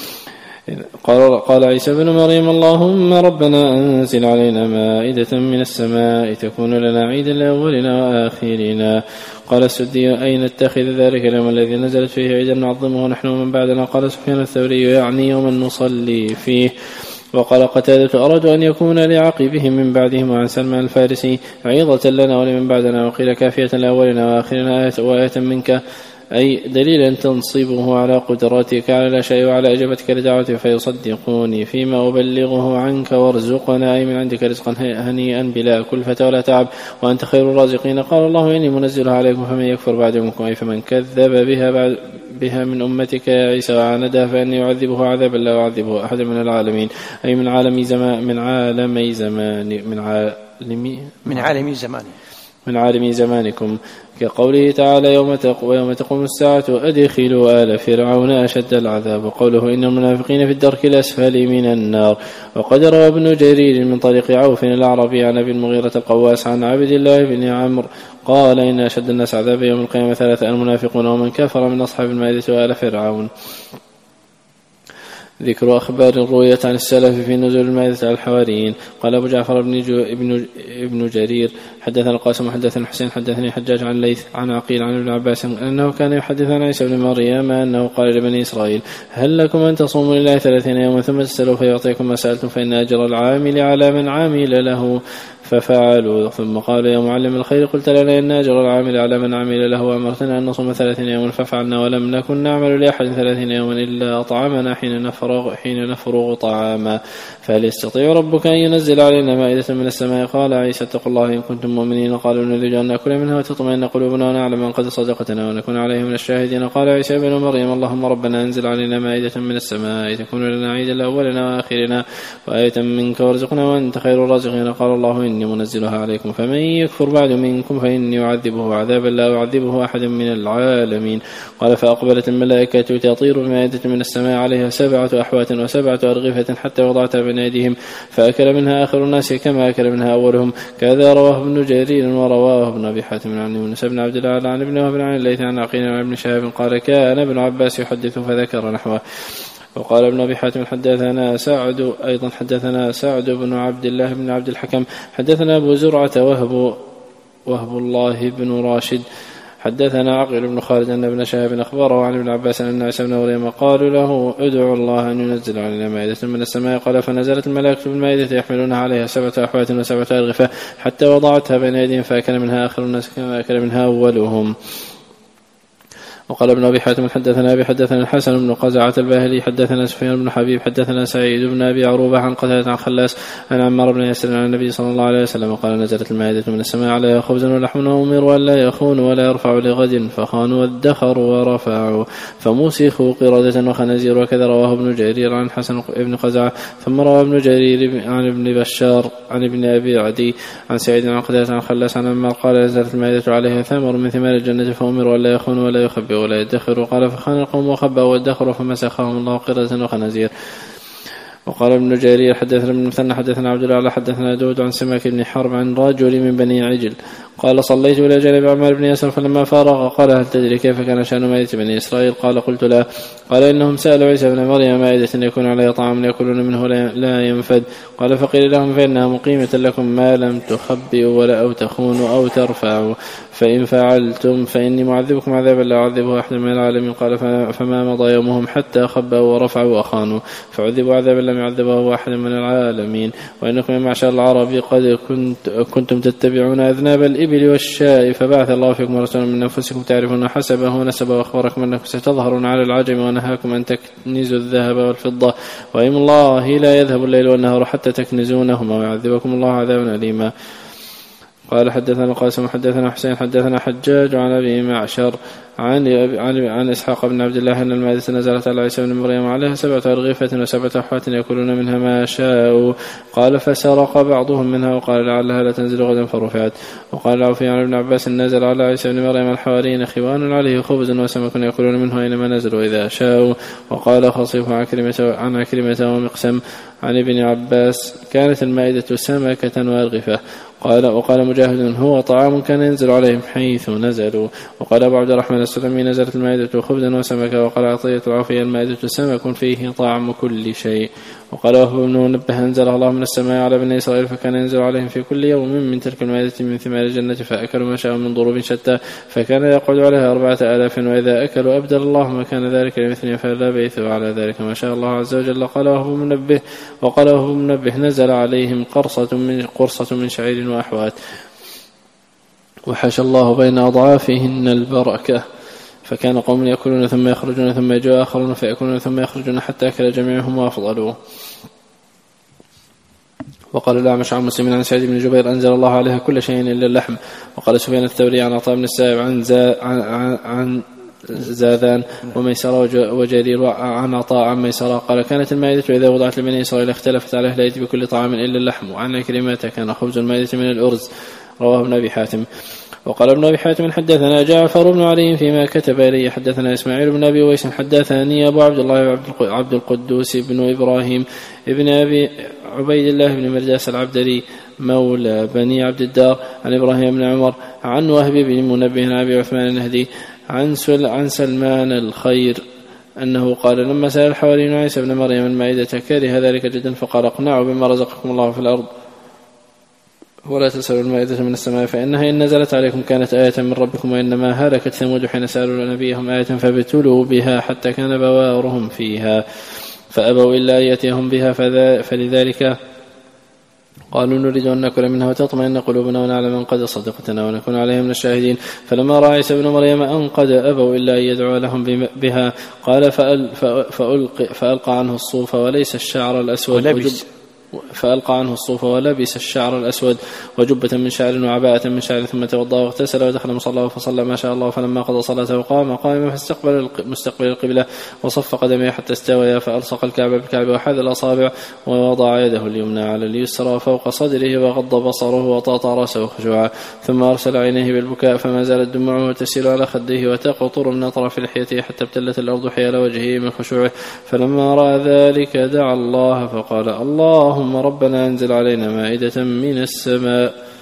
قال عيسى بن مريم اللهم ربنا أنزل علينا مائدة من السماء تكون لنا عيدا لأولنا وآخرنا. قال السدي أي نتخذ ذلك اليوم الذي نزلت فيه عيدا نعظمه نحن ومن بعدنا. قال سفيان الثوري يعني يوما نصلي فيه. وقال قتادة أرادوا أن يكون لعقبهم من بعدهم وعن سلمان الفارسي عيضة لنا ولمن بعدنا. وقيل كافية لأولنا وآخرنا آية وآية منك أي دليلا تنصبه على قدراتك على الأشياء وعلى إجابتك لدعوته فيصدقوني فيما أبلغه عنك وارزقنا أي من عندك رزقا هنيئا بلا كلفة ولا تعب وأنت خير الرازقين. قال الله إني منزلها عليكم فمن يكفر بعد منكم أي فمن كذب بها من أمتك يا عيسى وعاندها فإني أعذبه عذابا لا أعذبه أحد من العالمين أي من عالمي زمانكم كقوله تعالى يوم تقوم الساعة أدخلوا آل فرعون أشد العذاب. وقوله إن المنافقين في الدرك الأسفل من النار. وقد روى ابن جرير من طريق عوف الأعرابي عن أبي المغيرة القواس عن عبد الله بن عمرو قال إن أشد الناس عذاب يوم القيامة 3 المنافقون ومن كفر من أصحاب المائدة وآل فرعون. ذكر أخبار روية عن السلف في نزول المائدة على الحواريين. قال أبو جعفر ابن جرير حدثنا القاسم وحدثنا الحسين حدثني حجاج عن ليث عن عقيل عن ابن عباس أنه كان يحدث عن عيسى بن مريم أنه قال لبني إسرائيل هل لكم أن تصوموا لله 30 يوما ثم تسألوا فيعطيكم ما سألتم فإن أجر العامل على من عامل له ففعلوا. ثم قال يا معلم الخير قلت لنا إن أجر العامل على من عمل له وأمرتنا أن نصوم 30 يوما ففعلنا ولم نكن نعمل لأحد 30 يوما إلا أطعمنا حين نفرغ طعاما. فهل يستطيع ربك أن ينزل علينا مائدة من السماء. قال عيسى اتقوا الله إن كنتم مؤمنين. قالوا نريد أن نأكل منها وتطمئن قلوبنا ونعلم أن قد صدقتنا ونكون عليه من الشاهدين. قال عيسى بن مريم اللهم ربنا أنزل علينا مائدة من السماء تكون لنا عيدا لأولنا وآخرنا وآية منك وارزقنا وأنت خير الرازقين. قال الله إني إني منزلها عليكم فمن يكفر بعد منكم فإني أعذبه عذابا لا أعذبه أحد من العالمين. قال فأقبلت الملائكة تطير بمائدة من السماء عليها 7 أحوات و7 أرغفة حتى وضعتها بين أيديهم فأكل منها آخر الناس كما أكل منها أولهم. كذا رواه ابن جرير ورواه ابن أبي حاتم عن يونس بن عبد الله عن ابن وهب عن الليث عن عقيل عن ابن شهاب قال كان ابن عباس يحدث فذكر نحوه. وقال ابن أبي حاتم حدثنا سعد بن عبد الله بن عبد الحكم حدثنا أبو زرعة وهب الله بن راشد حدثنا عقيل بن خالد أن ابن شهاب أخبره عن ابن عباس أن عيسى بن مريم قالوا له ادعوا الله أن ينزل علينا مائدة من السماء. قال فنزلت الملائكة بالمائدة يحملونها عليها 7 أحوات و7 أرغفة حتى وضعتها بين أيديهم فأكل منها آخر الناس كما أكل منها أولهم. وقال ابن أبي حاتم حدثنا الحسن بن قزعة الباهلي حدثنا سفيان بن حبيب حدثنا سعيد بن أبي عروبة عن قتادة عن خلاس عن عمار بن ياسر عن النبي صلى الله عليه وسلم قال نزلت المائدة من السماء عليها خبز ولحم وأمروا أن لا يخونوا ولا يرفعوا لغد فخانوا وادخروا ورفعوا فموسخوا قردة وخنازير. وكذا رواه ابن جرير عن حسن بن قزعة ثم رواه ابن جرير عن ابن بشار عن ابن أبي عدي عن سعيد عن قتادة عن خلاس عن عمار قال نزلت المائدة عليها ثمر من ثمار الجنة فأمروا أن لا يخونوا ولا يخبئوا ولا يدخروا. قال فخان القوم وخبأوا وادخروا فمسخهم الله قردة وخنازير. وقال ابن جرير حدثنا ابن مثنى حدثنا عبد الله حدثنا داود عن سماك بن حرب عن رجل من بني عجل قال صليت إلى جانب عمار بن ياسر فلما فارغ قال هل تدري كيف كان شأن مائدة بني إسرائيل؟ قال قلت لا. قال إنهم سألوا عيسى بن مريم مائدة يكون عليها طعام يأكلون منه لا ينفد. قال فقيل لهم فإنها مقيمة لكم ما لم تخبئوا ولا أو تخونوا أو ترفعوا فإن فعلتم فإني معذبكم عذابا لا أعذبه أحد من العالمين. قال فما مضى يومهم حتى خبأوا ورفعوا وأخانوا فعذبوا عذابا لم يعذبه أحد من العالمين. وإنكم يا معشر العرب قد كنتم تتبعون أذناب الإبل والشاء فبعث الله فيكم رسولا من أنفسكم تعرفون حسبه ونسبه وأخبركم أنكم ستظهرون على العجم ونهاكم أن تكنزوا الذهب والفضة وإيم الله لا يذهب الليل والنهار حتى تكنزونهما ويعذبكم الله عذابا أليما. قال حدثنا القاسم حدثنا حسين حدثنا حجاج عن أبي معشر عن إسحاق بن عبد الله أن المائدة نزلت على عيسى بن مريم عليها 7 أرغفة و7 أحوات يأكلون منها ما شاءوا. قال فسرق بعضهم منها وقال لعلها لا تنزل غدا فرفعت. وقال العوفي عن ابن عباس نزل على عيسى بن مريم الحواريين خوان عليه خبز وسمك يأكلون منه أينما نزلوا إذا شاءوا. وقال خصيف عن عكرمة ومقسم عن ابن عباس كانت المائدة سمكة وأرغفة. وقال مجاهد هو طعام كان ينزل عليهم حيث نزلوا. وقال أبو عبد الرحمن السلمي نزلت المائدة خبزا وسمكا. وقال عطية العوفي المائدة سمك فيه طعم كل شيء. وقال وهب بن منبه أنزلها الله من السماء على بني إسرائيل فكان ينزل عليهم في كل يوم من تلك المائدة من ثمار الجنة فأكلوا ما شاءوا من ضروب شتى فكان يقعد عليها 4000 وإذا أكلوا أبدل الله ما كان ذلك لمثلهم فلا بيثوا على ذلك ما شاء الله عز وجل. قال وهب منبه نزل عليهم قرصة من شعير وأحوات وحشى الله بين أضعافهن البركة فكان قوم يأكلون ثم يخرجون ثم يجوا آخرون فيأكلون ثم يخرجون حتى أكل جميعهم وأفضلوا. وقال الأعمش عن مسلم عن سعيد بن جبير أنزل الله عليها كل شيء إلا اللحم. وقال سفيان الثوري عن عطاء بن السائب عن زاذان وميسرة وجرير عن عطاء عن ميسرة قال كانت المائدة إذا وضعت لبني إسرائيل اختلفت على أهل بكل طعام إلا اللحم. وعن عكرمة كان خبز المائدة من الأرز رواه ابن أبي حاتم. وقال ابن أبي حاتم حدثنا جعفر بن علي فيما كتب إليه حدثنا إسماعيل بن أبي ويس حدثني أبو عبد الله عبد القدوس بن إبراهيم ابن أبي عبيد الله بن مرداس العبدري مولى بني عبد الدار عن إبراهيم بن عمر عن وهب بن منبه عن أبي عثمان النهدي عن سلمان الخير أنه قال لما سأل الحواريون عيسى بن مريم المائدة كره ذلك جدا فقال اقنعوا بما رزقكم الله في الأرض ولا تسألوا المائدة من السماء فإنها إن نزلت عليكم كانت آية من ربكم وإنما هلكت ثمود حين سألوا نبيهم آية فابتلوا بها حتى كان بوارهم فيها فأبوا إلا أن يأتيهم بها فلذلك قالوا نريد أن نأكل منها وتطمئن قلوبنا ونعلم أن قد صدقتنا ونكون عليهم من الشاهدين. فلما رأى عيسى بن مريم أن قد أبوا إلا أن يدعو لهم بها قال فألقى عنه الصوف وليس الشعر الأسود فألقى عنه الصوف ولبس الشعر الأسود وجبة من شعر وعباءة من شعر، ثم توضأ واغتسل ودخل مصلاه فصلى ما شاء الله. فلما قضى صلاته قام قائما فاستقبل مستقبل القبلة وصف قدميه حتى استويا، فألصق الكعب بالكعب وحاذ الأصابع ووضع يده اليمنى على اليسرى فوق صدره وغض بصره وطاطا رأسه خشوعا، ثم أرسل عينيه بالبكاء فما زالت دموعه تسيل على خديه وتقطر من أطراف لحيته حتى ابتلت الأرض حيال وجهه من خشوعه. فلما رأى ذلك دعا الله فقال: اللهم ربنا أنزل علينا مائدة من السماء.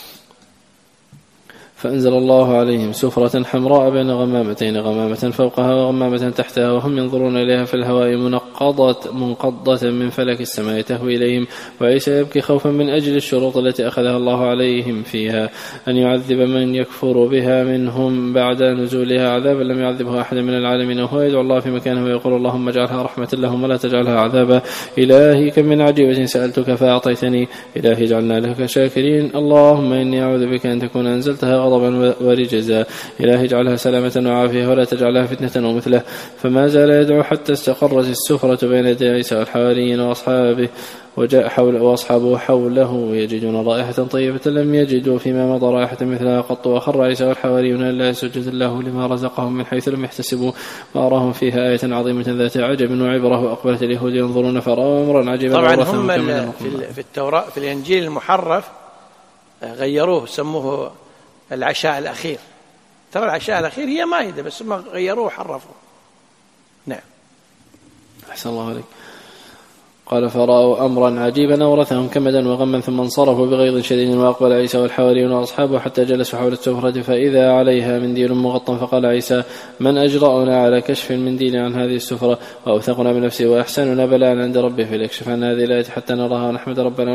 فأنزل الله عليهم سفرة حمراء بين غمامتين، غمامة فوقها وغمامة تحتها، وهم ينظرون إليها في الهواء منقضة من فلك السماء تهوي إليهم. وعيسى يبكي خوفا من أجل الشروط التي أخذها الله عليهم فيها، أن يعذب من يكفر بها منهم بعد نزولها عذابا لم يعذبه أحد من العالمين. وهو يدعو الله في مكانه ويقول: اللهم اجعلها رحمة لهم ولا تجعلها عذابا. إلهي كم من عجيبة سألتك فأعطيتني، إلهي اجعلنا لك شاكرين. اللهم إني أعوذ بك أن تكون أنزلتها غضبا ورجزا، إلهي اجعلها سلامة وعافية ولا تجعلها فتنة ومثله. فما زال يدعو حتى استقرت السفرة بين يدي عيسى والحواريين وأصحابه، وجاء وأصحابه حوله يجدون رائحة طيبة لم يجدوا فيما مضى رائحة مثلها قط. وخر عيسى والحواريون لله سجد الله لما رزقهم من حيث لم يحتسبوا، وأراهم فيها آية عظيمة ذات عجب وعبرة. وأقبلت اليهود ينظرون فرأوا أمرا عجيبا. طبعا هم في التوراة في الإنجيل المحرف غيروه، سموه العشاء الأخير. ترى العشاء الأخير هي مائدة بس هم غيروه وحرفوه. نعم. أحسن الله عليك. قال: فرأوا أمرا عجيبا أورثهم كمدا وغما، ثم انصرفوا بغيظ شديد. وأقبل عيسى والحواريون وأصحابه حتى جلسوا حول السفرة فإذا عليها منديل مغطى. فقال عيسى: من أجرأنا على كشف المنديل عن هذه السفرة وأوثقنا بنفسه وأحسننا بلاء عند ربه فليكشف عن هذه الآية حتى نراها ونحمد ربنا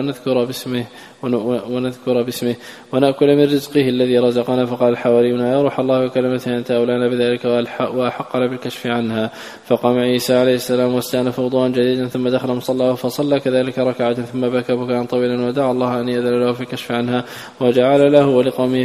ونذكر باسمه ونأكل من رزقه الذي رزقنا. فقال الحواريون: يا روح الله وكلمته أنت أولانا بذلك وأحقنا بالكشف عنها. فقام عيسى عليه السلام واستأنف وضوءا جديدا، ثم دخل مصلاه فصلى كذلك ركعة، ثم بكى بكاء طويلا ودعا الله أن يأذن له في الكشف عنها ويجعل له ولقومه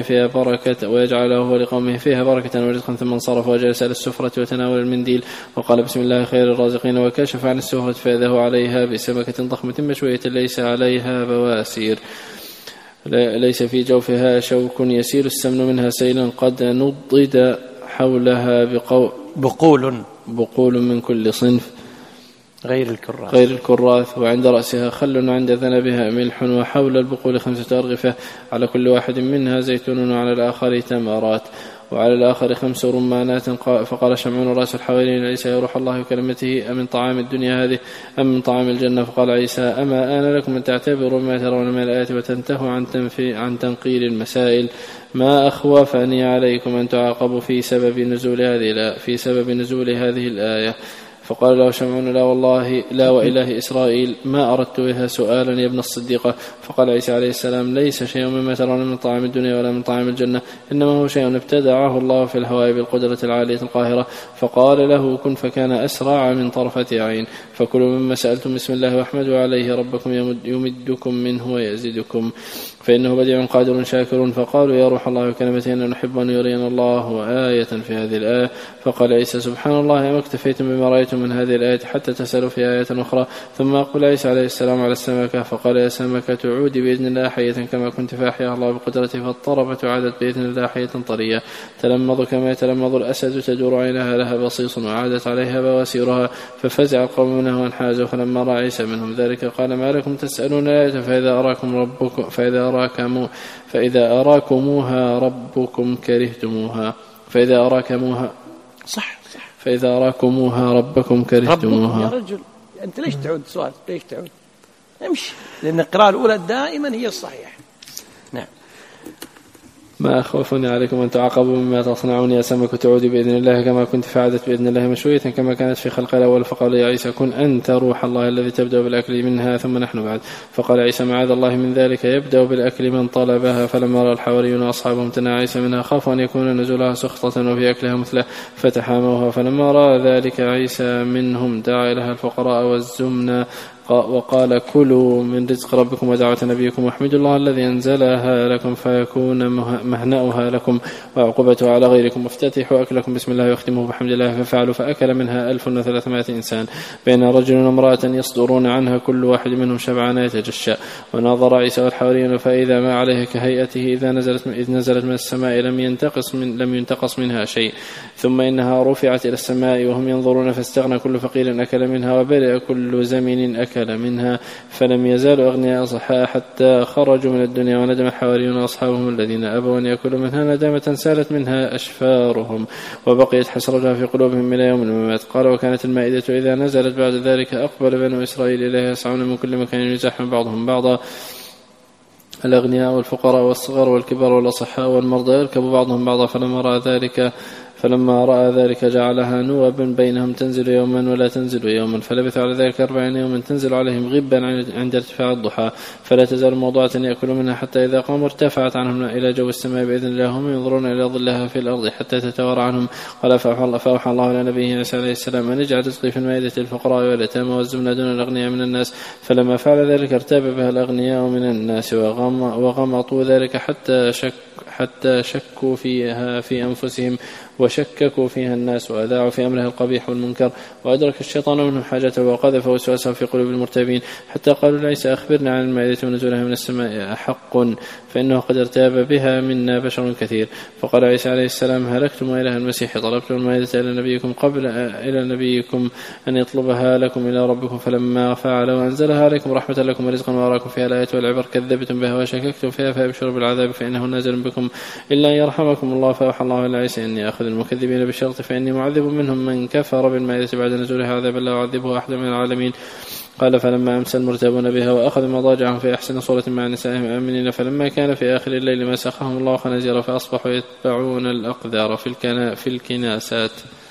فيها بركة ورزقا. ثم انصرف وجلس على السفرة وتناول المنديل وقال: بسم الله خير الرازقين. وكشف عن السفرة فإذا هو عليها بسمكة ضخمة مشوية ليس عليها بواسير، ليس في جوفها شوك يسير السمن منها سيلا، قد نضد حولها بقول من كل صنف غير الكراث، وعند رأسها خل وعند ذنبها ملح، وحول البقول 5 أرغفة، على كل واحد منها زيتون وعلى الآخر تمرات وعلى الآخر 5 رمانات. فقال شمعون رأس الحواريين لعيسى: يا روح الله وكلمته أمن طعام الدنيا هذه أم من طعام الجنة؟ فقال عيسى: أما آن لكم أن تعتبروا ما ترون من الآيات وتنتهوا عن تنقيل المسائل؟ ما أخوفني عليكم أن تعاقبوا في سبب نزول هذه الآية. فقال له شمعون: لا والله لا وإله إسرائيل ما أردت بها سؤالا يا ابن الصديقة. فقال عيسى عليه السلام: ليس شيء مما ترون من طعام الدنيا ولا من طعام الجنة، إنما هو شيء ابتدعه الله في الهواء بالقدرة العالية القاهرة. فقال له: كن فكان أسرع من طرفة عين. فكلوا مما سألتم بسم الله واحمدوا عليه ربكم يمدكم منه ويزدكم، فإنه بديع قادر شاكر. فقالوا: يا روح الله وكلمته إننا نحب أن يرينا الله آية في هذه الآية. فقال عيسى: سبحان الله، ما اكتفيتم بما رأيتم من هذه الآية حتى تسألوا في آية أخرى. ثم أقبل عيسى عليه السلام على السمكة فقال: يا سمكة عودي بإذن الله حية كما كنت، فأحياها الله بقدرته فاضطربت وعادت بإذن الله حية طرية تلمض كما يتلمض الأسد، تدور عينها لها بصيص وعادت عليها بواسيرها. ففزع القوم منها وانحازوا. فلما رأى عيسى منهم ذلك قال: ما لكم تسألون آية فإذا أراكموها ربكم كرهتموها فإذا أراكموها ربكم كرهتموها. يا رجل أنت ليش تعود سؤال؟ ليش تعود؟ امشي، لأن القراءة الأولى دائما هي الصحيح. نعم. ما أخوفني عليكم أن تعاقبوا مما تصنعون يا سمكة تعودي بإذن الله كما كنت، فعادت بإذن الله مشوية كما كانت في خلق الأول. فقال يا عيسى: كن أنت روح الله الذي تبدأ بالأكل منها ثم نحن بعد. فقال عيسى: معاذ الله من ذلك، يبدأ بالأكل من طلبها. فلما رأى الحواريون أصحابهم امتنع عيسى منها خافوا أن يكون نزولها سخطة وفي أكلها مثله فتحاموها. فلما رأى ذلك عيسى منهم دعا لها الفقراء والزمنا وقال كلوا من رزق ربكم ودعوة نبيكم واحمدوا الله الذي أنزلها لكم فيكون مهنأها لكم وعقوبتها على غيركم، وافتتحوا أكلكم بسم الله واختموه بحمد الله. ففعلوا فأكل منها 1300 إنسان بين رجل وامرأة يصدرون عنها كل واحد منهم شبعان يتجشى. وناظر عيسى والحواريون فإذا ما عليه كهيئته إذ نزلت من السماء لم ينتقص منها شيء، ثم إنها رفعت إلى السماء وهم ينظرون فاستغنى كل فقير أكل منها وبرئ كل زمن أكل منها، فلم يزالوا أغنياء صحاء حتى خرجوا من الدنيا. وندم الحواريون وأصحابهم الذين أبوا أن يأكلوا منها ندامة سالت منها أشفارهم وبقيت حسرتها في قلوبهم إلى يوم الممات. قال وكانت المائدة إذا نزلت بعد ذلك أقبل بنو إسرائيل إليها يسعون من كل مكان يزاحم بعضهم بعضا، الأغنياء والفقراء والصغار والكبار والأصحاء والمرضى يركب بعضهم بعضا. فلما رأى ذلك جعلها نوبا بينهم تنزل يوما ولا تنزل يوما، فلبثوا على ذلك 40 يوما تنزل عليهم غبا عند ارتفاع الضحى، فلا تزال موضوعة يأكلوا منها حتى إذا قاموا ارتفعت عنهم إلى جو السماء بإذن الله هم ينظرون إلى ظلها في الأرض حتى تتوارى عنهم. قال فأوحى الله إلى نبيه عيسى عليه السلام أن اجعل رزقي في المائدة الفقراء واليتامى والزمن دون الأغنياء من الناس. فلما فعل ذلك ارتاب بها الأغنياء من الناس وغمطوا ذلك حتى شكوا فيها في أنفسهم وشككوا فيها الناس وأذاعوا في أمرها القبيح والمنكر، وأدرك الشيطان منهم حاجته وقذف وسوسه في قلوب المرتابين حتى قالوا لعيسى أخبرنا عن المائدة ونزولها من السماء أحق، فإنه قد ارتاب بها منا بشر كثير. فقال عيسى عليه السلام هلكتم وإله المسيح طلبتم المائدة إلى نبيكم إلى نبيكم أن يطلبها لكم إلى ربكم، فلما فعل وأنزلها عليكم رحمة لكم ورزقا وأراكم فيها الآيات والعبر كذبتم بها وشككتم فيها فأبشروا بالعذاب فإنه نازل بكم إلا أن يرحمكم الله. فأوحى الله إلى عيسى إني أخذ المكذبين بالشرط فإني معذب منهم من كفر بالمائدة بعد نزولها عذابا لا أعذبه أحد من العالمين. قال فلما أمسى المرتابون بها وأخذ مضاجعهم في أحسن صورة مع نسائهم آمنين، فلما كان في آخر الليل مسخهم الله خنازير فأصبحوا يتبعون الأقذار في الكناسات.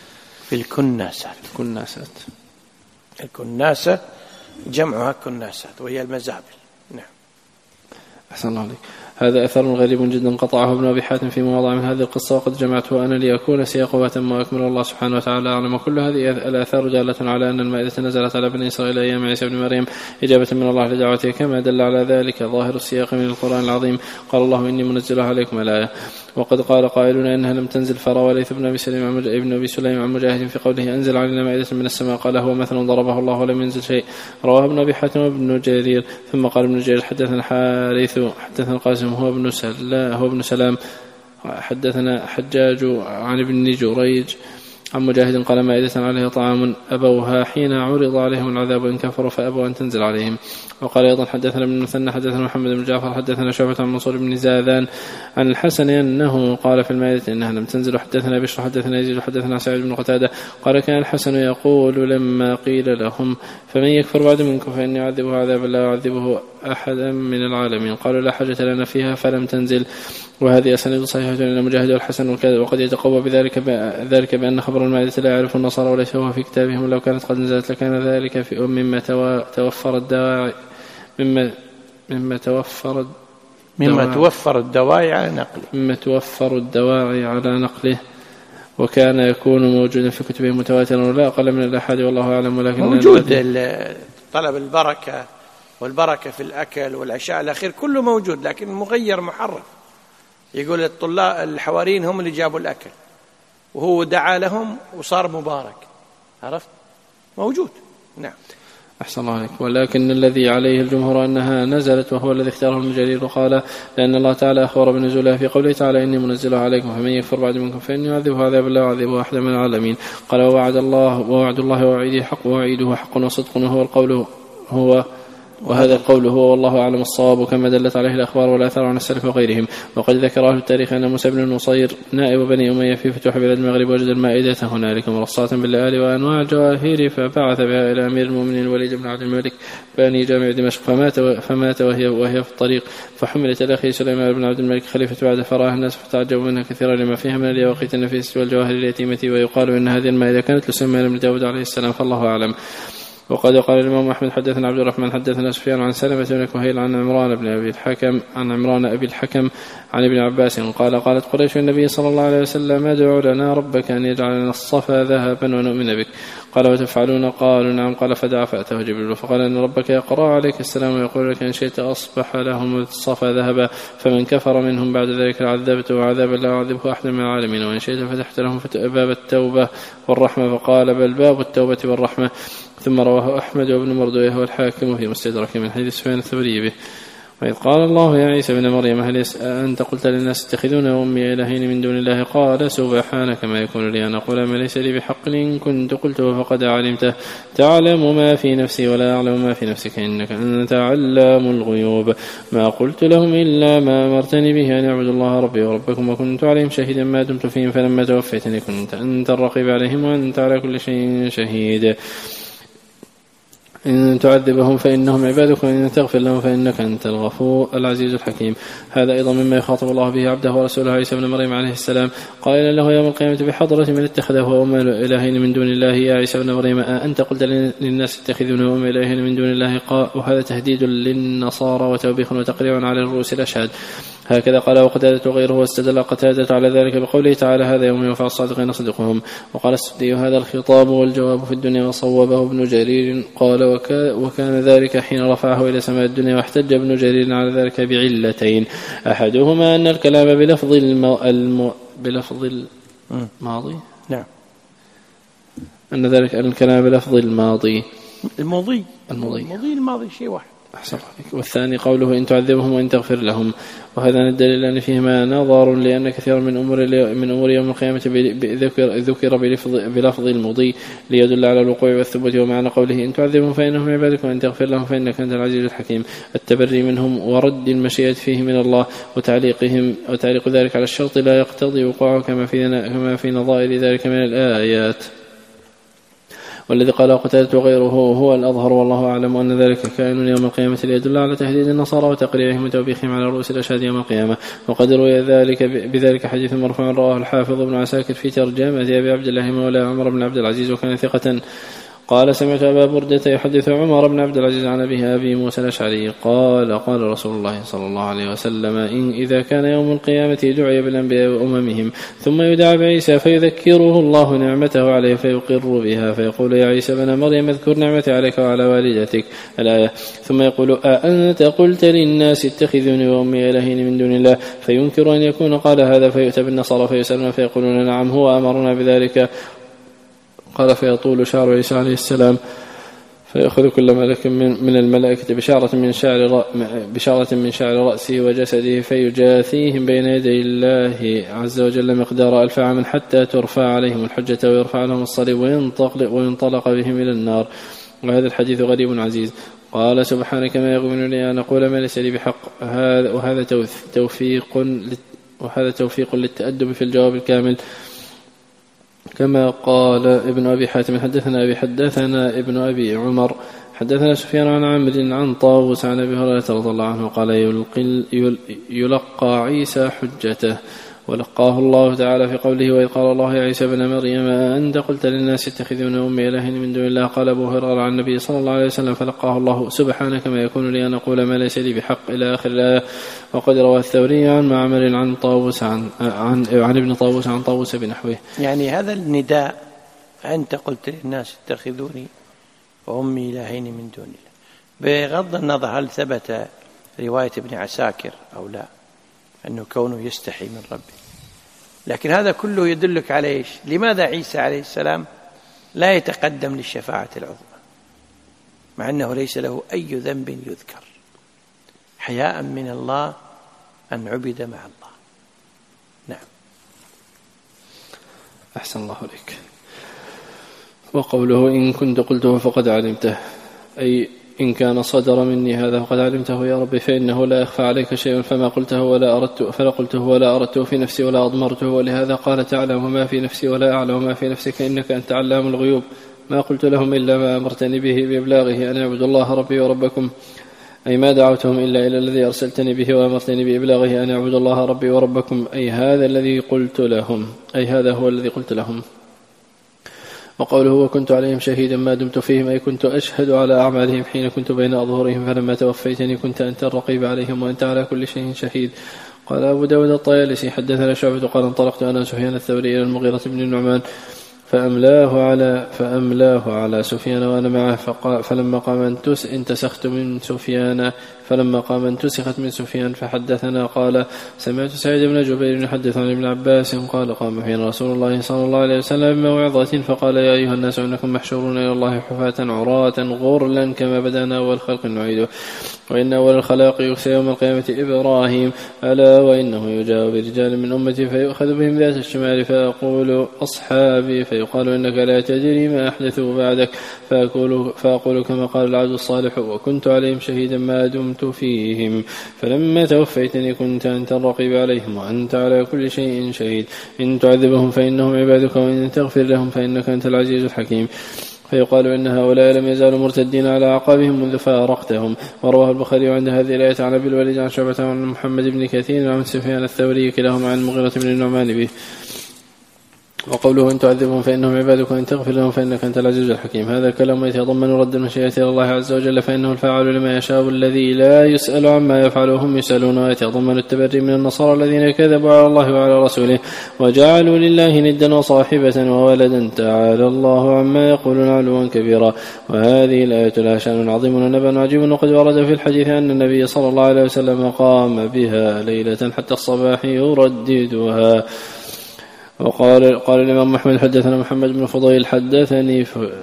الكناسة جمعها كناسات وهي المزابل. نعم. أحسن الله عليك. هذا أثر غريب جدا قطعه ابن أبي حاتم في مواضع من هذه القصة وقد جمعته أنا ليكون سياقه وتم وأكمل الله سبحانه وتعالى أعلم. كل هذه الآثار دالة على أن المائدة نزلت على بني إسرائيل أيام عيسى بن مريم إجابة من الله لدعوته كما دل على ذلك ظاهر السياق من القرآن العظيم. قال الله إني منزلها عليكم الآية. وقد قال قائلون إنها لم تنزل، فروى ليث بن أبي سليم عن مجاهد في قوله أنزل علينا مائدة من السماء قال هو مثل ضربه الله ولم ينزل شيء. رواه ابن أبي حاتم وابن جرير. ثم قال ابن جرير حدثنا حارث حدثنا القاسم هو ابن سلام حدثنا حجاج عن ابن جريج عن مجاهد قال مائدة عليها طعام أبوها حين عرض عليهم العذاب إن كفروا فأبوا أن تنزل عليهم. وقال أيضا حدثنا ابن مثنى حدثنا محمد بن جعفر حدثنا شعبة عن منصور بن زاذان عن الحسن أنه قال في المائدة إنها لم تنزل. حدثنا بشر حدثنا يزيد حدثنا سعيد بن قتادة قال كان الحسن يقول لما قيل لهم فمن يكفر بعد منكم فإني أعذبه عذابا لا أعذبه أحدا من العالمين قالوا لا حاجة لنا فيها فلم تنزل. وهذه أسانيد صحيحة إلى مجاهد والحسن وقد يتقوى بذلك بأن خبر المائدة لا يعرف النصارى وليس هو في كتابهم لو كانت قد نزلت لكان ذلك في مما توفر الدواعي مما توفر الدواعي على نقله وكان يكون موجودا في كتبهم متواترا ولا أقل من الأحد والله أعلم. ولكن موجود طلب البركة والبركة في الأكل والعشاء الأخير كله موجود لكن مغير محرف. يقول الطلاب الحواريين هم اللي جابوا الأكل وهو دعا لهم وصار مبارك. عرفت؟ موجود. نعم. أحسن الله عليك. ولكن الذي عليه الجمهور أنها نزلت وهو الذي اختاره ابن جرير وقال لأن الله تعالى أخبر بنزولها في قوله تعالى إني منزلها عليكم فمن يكفر بعد منكم فإني أعذبه عذابا لا أعذبه أحدا من العالمين. قال ووعد الله ووعيده حق ووعيده حق وصدق وهو القول وهذا القول هو والله أعلم الصواب كما دلت عليه الأخبار والآثار عن السلف وغيرهم. وقد ذكر أهل التاريخ أن موسى بن نصير نائب بني أمية في فتوح بلاد المغرب وجد المائدة هنالك مرصاة باللآل وأنواع الجواهر فبعث بها إلى أمير المؤمنين الوليد بن عبد الملك باني جامع دمشق فمات وهي في الطريق فحملت إلى أخي سليمان بن عبد الملك خليفة بعد فراه الناس فتعجبوا منها كثيرا لما فيها من اليواقيت النفيسة والجواهر اليتيمة ويقال إن هذه المائدة كانت لسليمان بن داود عليه السلام فالله أعلم. وقد قال الإمام أحمد حدثنا عبد الرحمن حدثنا سفيان عن سلمة بن كهيل عن عمران أبي الحكم عن ابن عباس قال قالت قريش النبي صلى الله عليه وسلم ادع لنا ربك أن يجعل لنا الصفا ذهبا ونؤمن بك. قال وتفعلون؟ قالوا نعم. قال فدعا فأتاه جبريل فقال إن ربك يقرأ عليك السلام ويقول لك إن شئت أصبح لهم الصفا ذهبا فمن كفر منهم بعد ذلك عذبته عذابا لا أعذبه أحد من العالمين وإن شئت فتحت لهم باب التوبة والرحمة. فقال بل باب التوبة والرحمة. ثم رواه أحمد وابن مردويه والحاكم في مستدرك من حديث سفيان الثوري به. وإذ قال الله يا عيسى ابن مريم هل أنت قلت للناس اتخذون أمي إلهين من دون الله؟ قال سبحانك ما يكون لي أن أقول ما ليس لي بحق إن كنت قلته فقد علمته تعلم ما في نفسي ولا أعلم ما في نفسك إنك أنت علام الغيوب. ما قلت لهم إلا ما أمرتني به أن اعبدوا الله ربي وربكم وكنت عليهم شهيدا ما دمت فيهم فلما توفيتني كنت أنت الرقيب عليهم وأنت على كل شيء شهيد. إن تعذبهم فإنهم عبادك وإن تغفر لهم فإنك أنت الغفور العزيز الحكيم. هذا أيضا مما يخاطب الله به عبده ورسوله عيسى بن مريم عليه السلام قائلا له يوم القيامة بحضرة من اتخذه أم إلهين من دون الله يا عيسى بن مريم أنت قلت للناس اتخذون أم إلهين من دون الله؟ وهذا تهديد للنصارى وتوبيخ وتقريع على الرؤوس الأشهاد. هكذا قال وقتادة وغيره واستدل قتادة على ذلك بقوله تعالى هذا يوم ينفع الصادقين صدقهم. وقال السدي هذا الخطاب والجواب في الدنيا وصوبه ابن جرير قال وكان ذلك حين رفعه إلى سماء الدنيا. واحتج ابن جرير على ذلك بعلتين أحدهما أن الكلام بلفظ الماضي نعم أن ذلك الكلام بلفظ الماضي شيء واحد. والثاني قوله إن تعذبهم وإن تغفر لهم. وهذا الدليل أن فيهما نظر لأن كثيرا من أمور يوم القيامة ذكر بلفظ المضي ليدل على الوقوع والثبوت. ومعنى قوله إن تعذبهم فإنهم عبادك وإن تغفر لهم فإنك أنت العزيز الحكيم التبري منهم ورد المشيئة فيه من الله وتعليق ذلك على الشرط لا يقتضي وقوعه كما في نظائر ذلك من الآيات. والذي قال قتادة وغيره هو الأظهر والله أعلم أن ذلك كائن يوم القيامة ليدل على تهديد النصارى وتقريعهم وتوبيخهم على رؤوس الأشهاد يوم القيامة. وقد روي ذلك بذلك حديث مرفوع رواه الحافظ ابن عساكر في ترجمة أبي عبد الله مولى عمر بن عبد العزيز وكان ثقة. قال سمعت أبا بردة يحدث عمر بن عبد العزيز عن أبي موسى الأشعري قال رسول الله صلى الله عليه وسلم إذا كان يوم القيامة دعي بالأنبياء وأممهم ثم يدعى بعيسى فيذكره الله نعمته عليه فيقر بها فيقول يا عيسى بن مريم اذكر نعمتي عليك وعلى والدتك الآية. ثم يقول أأنت قلت للناس اتخذوني وأمي إلهين من دون الله فينكر أن يكون قال هذا فيؤتى بالنصارى فيسألون فيقولون نعم هو أمرنا بذلك. قال فيطول شعر عيسى عليه السلام فيأخذ كل ملك من الملائكة بشارة من شعر رأسه وجسده فيجاثيهم بين يدي الله عز وجل مقدار 1000 عام حتى ترفع عليهم الحجة ويرفع لهم الصليب وينطلق بهم إلى النار. وهذا الحديث غريب عزيز. قال سبحانك ما يغفر لي أن أقول ما ليس لي بحق. وهذا توفيق للتأدب في الجواب الكامل كما قال ابن أبي حاتم حدثنا ابن أبي عمر حدثنا سفيان عن عمرو عن طاووس عن أبي هريرة رضي الله عنه قال يلقى عيسى حجته ولقاه الله تعالى في قوله وإذ قال الله يا عيسى بن مريم أنت قلت للناس اتخذون أمي إلهين من دون الله؟ قال أبو هريرة عن النبي صلى الله عليه وسلم فلقاه الله سبحانك ما يكون لي أن أقول ما ليس لي بحق إلى آخر الآية. وقد روى الثوري عن معمر عن طاووس عن ابن طاووس عن طاووس بنحوه. يعني هذا النداء أنت قلت للناس اتخذوني وأمي إلهين من دون الله بغض النظر هل ثبت رواية ابن عساكر أو لا أنه كونه يستحي من ربه، لكن هذا كله يدلك على إيش؟ لماذا عيسى عليه السلام لا يتقدم للشفاعة العظمى مع أنه ليس له أي ذنب يذكر حياء من الله أن عبد مع الله. نعم. أحسن الله عليك. وقوله إن كنت قلته فقد علمته أي إن كان صدر مني هذا فقد علمته يا رب فإنه لا يخفى عليك شيء فما قلته ولا أردته في نفسي ولا أضمرته. ولهذا قال تعلم ما في نفسي ولا أعلم ما في نفسك إنك أنت علام الغيوب. ما قلت لهم إلا ما أمرتني به بإبلاغه أن اعبدوا الله ربي وربكم أي ما دعوتهم إلا إلى الذي أرسلتني به وأمرتني بإبلاغه أن اعبدوا الله ربي وربكم أي هذا هو الذي قلت لهم. وقوله وكنت عليهم شهيدا ما دمت فيهم أي كنت أشهد على أعمالهم حين كنت بين أظهرهم فلما توفيتني كنت أنت الرقيب عليهم وأنت على كل شيء شهيد. قال أبو داود الطيالسي حدثنا شعبة قال انطلقت أنا سفيان الثوري إلى المغيرة بن النعمان فأملاه على سفيان وأنا معه فلما قام انتسخت من سفيان انتسخت من سفيان فحدثنا قال سمعت سعيد بن جبير يحدث عن ابن عباس قال قام فينا رسول الله صلى الله عليه وسلم بموعظة فقال يا أيها الناس إنكم محشورون إلى الله حفاة عراة غرلا كما بدأنا أول خلق نعيده وإن أول الخلاق يكسى يوم القيامة إبراهيم ألا وإنه يجاء برجال من أمتي فيؤخذ بهم ذات الشمال فأقول أصحابي فيقال إنك لا تدري ما أحدثوا بعدك فأقول كما قال العبد الصالح وكنت عليهم شهيدا ما دمت فيهم فلما توفيتني كنت أنت الرقيب عليهم وأنت على كل شيء شهيد إن تعذبهم فإنهم عبادك وإن تغفر لهم فإنك أنت العزيز الحكيم فيقال إن هؤلاء لم يزالوا مرتدين على أعقابهم منذ فارقتهم. ورواه البخاري عند هذه الآية عن أبي الوليد عن شعبة عن محمد بن كثير عن سفيان الثوري كلاهما عن المغيرة بن النعمان به. وقوله إن تعذبهم فإنهم عبادك وإن تغفر لهم فإنك أنت العزيز الحكيم هذا كلام يتضمن رد المشيئة إلى الله عز وجل فإنه الفاعل لما يشاء الذي لا يسأل عما يفعل وهم يسألون ويتضمن التبري من النصارى الذين كذبوا على الله وعلى رسوله وجعلوا لله ندا وصاحبة وولدا تعالى الله عما يقولون علوا كبيرا. وهذه الآية لها شأن عظيم ونبأ عجيب وقد ورد في الحديث أن النبي صلى الله عليه وسلم قام بها ليلة حتى الصباح يرددها. وقال الإمام محمد حدثنا محمد بن فضيل حدثني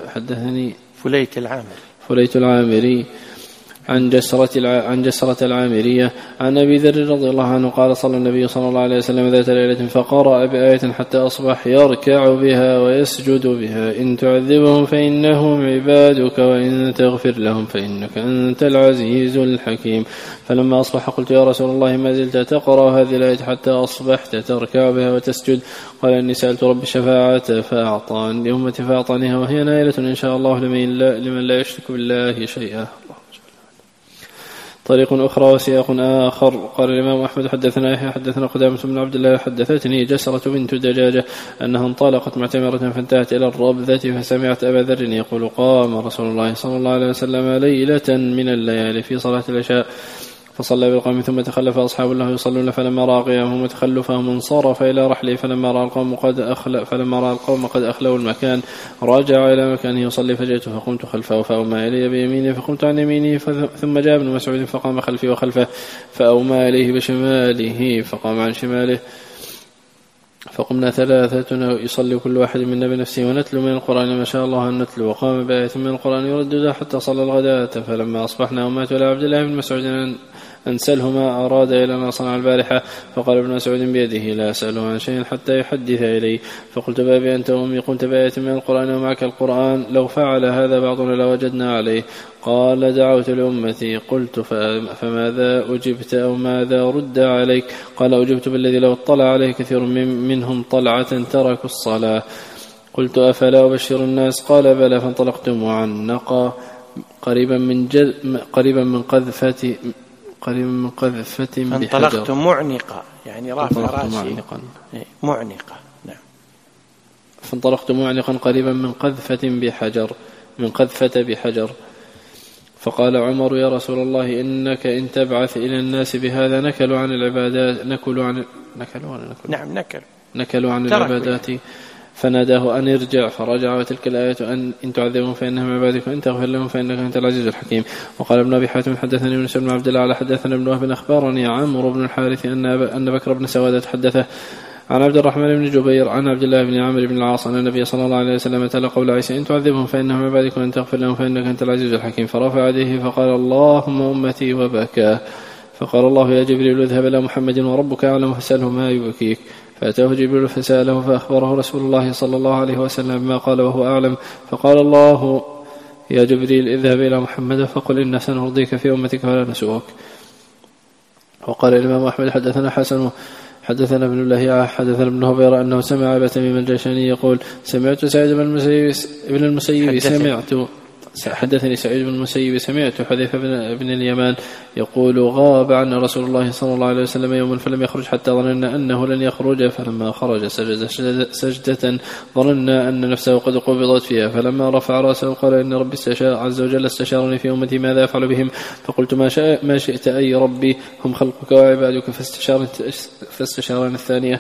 فليت العامري عن جسرة العامرية عن أبي ذر رضي الله عنه قال صلى النبي صلى الله عليه وسلم ذات ليلة فقرأ بآية حتى أصبح يركع بها ويسجد بها إن تعذبهم فإنهم عبادك وإن تغفر لهم فإنك أنت العزيز الحكيم. فلما أصبح قلت يا رسول الله ما زلت تقرأ هذه الآية حتى أصبحت تركع بها وتسجد؟ قال إني سألت رب الشفاعة فأعطاني لأمتي فأعطانيها وهي نائلة إن شاء الله لمن لا يشرك بالله شيئا. طريق أخرى وسياق آخر. قال الإمام أحمد حدثنا يحيى حدثنا قدامة بن عبد الله حدثتني جسرة بنت دجاجة أنها انطلقت معتمرة فانتهت إلى الربذة فسمعت أبا ذر يقول قام رسول الله صلى الله عليه وسلم ليلة من الليالي في صلاة العشاء فصلى بالقوم ثم تخلف أصحاب الله يصلون فلما رأى قيامهم وتخلفهم انصرف إلى رحله فلما رأى القوم قد أخلوا المكان رجع إلى مكانه يصلي فجئت فقمت خلفه فأومى إلي بيمينه فقمت عن يمينه ثم جاء ابن مسعود فقام خلفي وخلفه فأومى إليه بشماله فقام عن شماله فقمنا ثلاثة يصلي كل واحد منا بنفسه ونتلو من القرآن ما شاء الله أن نتلو وقام بآية من القرآن يرددها حتى صلى الغداة فلما أصبحنا ومات إلى عبد الله بن مسعود أنسله ما أراد إلى ما صنع البارحة فقال ابن مسعود بيده لا أسأله عن شيء حتى يحدث إلي فقلت بابي أنت وأمي قمت بآية من القرآن ومعك القرآن لو فعل هذا بعضنا لوجدنا عليه. قال دعوت لأمتي قلت فماذا أجبت أو ماذا رد عليك؟ قال أجبت بالذي لو اطلع عليه كثير منهم طلعة تركوا الصلاة. قلت أفلا أبشر الناس؟ قال بلى فانطلقت معنقا قريبا من قذفة فانطلقت معنقا يعني رافع رأسي معنقا. نعم. فانطلقت معنقا قريبا من قذفة بحجر فقال عمر يا رسول الله إنك إن تبعث إلى الناس بهذا نكلوا عن العبادات نكلوا عن العبادات فناداه أن يرجع فرجع وتلك الآية إن تعذبهم فإنهم عبادك وإن تغفر لهم فإنك أنت العزيز الحكيم. وقال ابن أبي حاتم حدثني يونس بن عبد الله حدثنا ابن وهب أخبرني عمرو بن الحارث أن بكر بن سوادة حدثه عن عبد الرحمن بن جبير عن عبد الله بن عمرو بن العاص أن النبي صلى الله عليه وسلم تلا قول عيسى إن تعذبهم فإنهم عبادك وإن تغفر لهم فإنك أنت العزيز الحكيم فرفع يديه فقال اللهم أمتي وبكى فقال الله يا جبريل اذهب إلى محمد وربك أعلم فسأله ما يبكيك فأتاه جبريل فسأله فأخبره رسول الله صلى الله عليه وسلم ما قال وهو أعلم فقال الله يا جبريل اذهب إلى محمد فقل إنا سنرضيك في أمتك فلا نسوك. وقال الإمام أحمد حدثنا حسن حدثنا ابن الله حدثنا ابن هبيرة أنه سمع أبا تميم الجيشاني يقول سمعت سعيد بن المسيب حدثني سعيد بن المسيب سمعت حذيفة بن اليمان يقول غاب عن رسول الله صلى الله عليه وسلم يوما فلم يخرج حتى ظننا أنه لن يخرج، فلما خرج سجد سجدة ظننا أن نفسه قد قبضت فيها، فلما رفع رأسه قال إن ربي عز وجل استشارني في أمتي ماذا أفعل بهم، فقلت ما شئت أي ربي، هم خلقك وعبادك، فاستشارني الثانية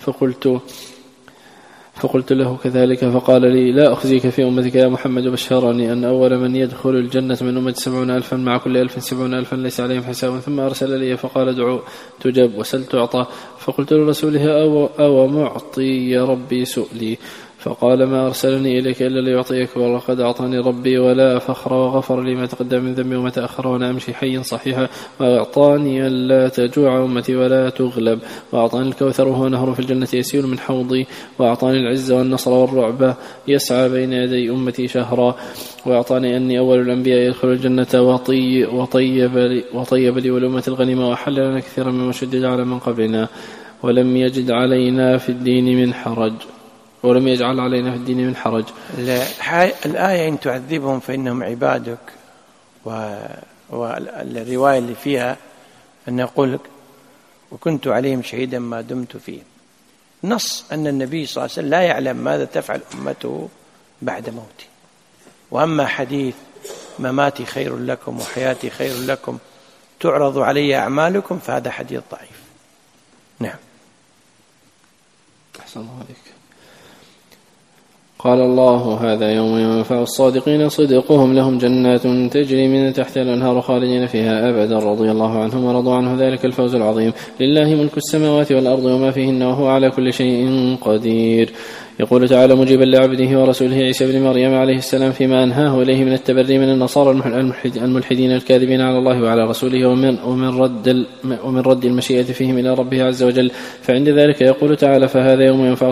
فقلت له كذلك، فقال لي لا أخزيك في أمتك يا محمد، بشرني أن أول من يدخل الجنة من أمتي 70,000 مع كل 1000 70,000 ليس عليهم حساب، ثم أرسل لي فقال ادعو تجب وسل تعطى، فقلت لرسوله أو معطي يا ربي سؤلي، فقال ما أرسلني إليك إلا ليعطيك، ولقد أعطاني ربي ولا فخر، وغفر لي ما تقدم من ذنبي وما تأخر، وأنا أمشي حيا صحيحا، وأعطاني ألا تجوع أمتي ولا تغلب، وأعطاني الكوثر وهو نهر في الجنة يسيل من حوضي، وأعطاني العز والنصر والرعب يسعى بين يدي أمتي شهرا، وأعطاني أني أول الأنبياء يدخل الجنة، وطيب لي ولأمة الغنيمة، وأحل لنا كثيرا مما شدد على من قبلنا، ولم يجعل علينا في الدين من حرج. الآية إن تعذبهم فإنهم عبادك، والرواية اللي فيها أن يقول وكنت عليهم شهيدا ما دمت فيه، نص أن النبي صلى الله عليه وسلم لا يعلم ماذا تفعل أمته بعد موته. وأما حديث مماتي خير لكم وحياتي خير لكم تعرض علي أعمالكم فهذا حديث ضعيف. نعم. أحسن الله عليك. قال الله هذا يوم ينفع الصادقين صدقهم، لهم جنات تجري من تحتها الأنهار خالدين فيها أبدا رضي الله عنهم ورضوا عنه، ذلك الفوز العظيم. لله ملك السماوات والأرض وما فيهن وهو على كل شيء قدير. يقول تعالى مجيبا لعبده ورسوله عيسى بن مريم عليه السلام فيما أنهاه إليه من التبري من النصارى الملحدين الكاذبين على الله وعلى رسوله، ومن رد المشيئة فيهم إلى ربه عز وجل. فعند ذلك يقول تعالى فهذا يوم ينفع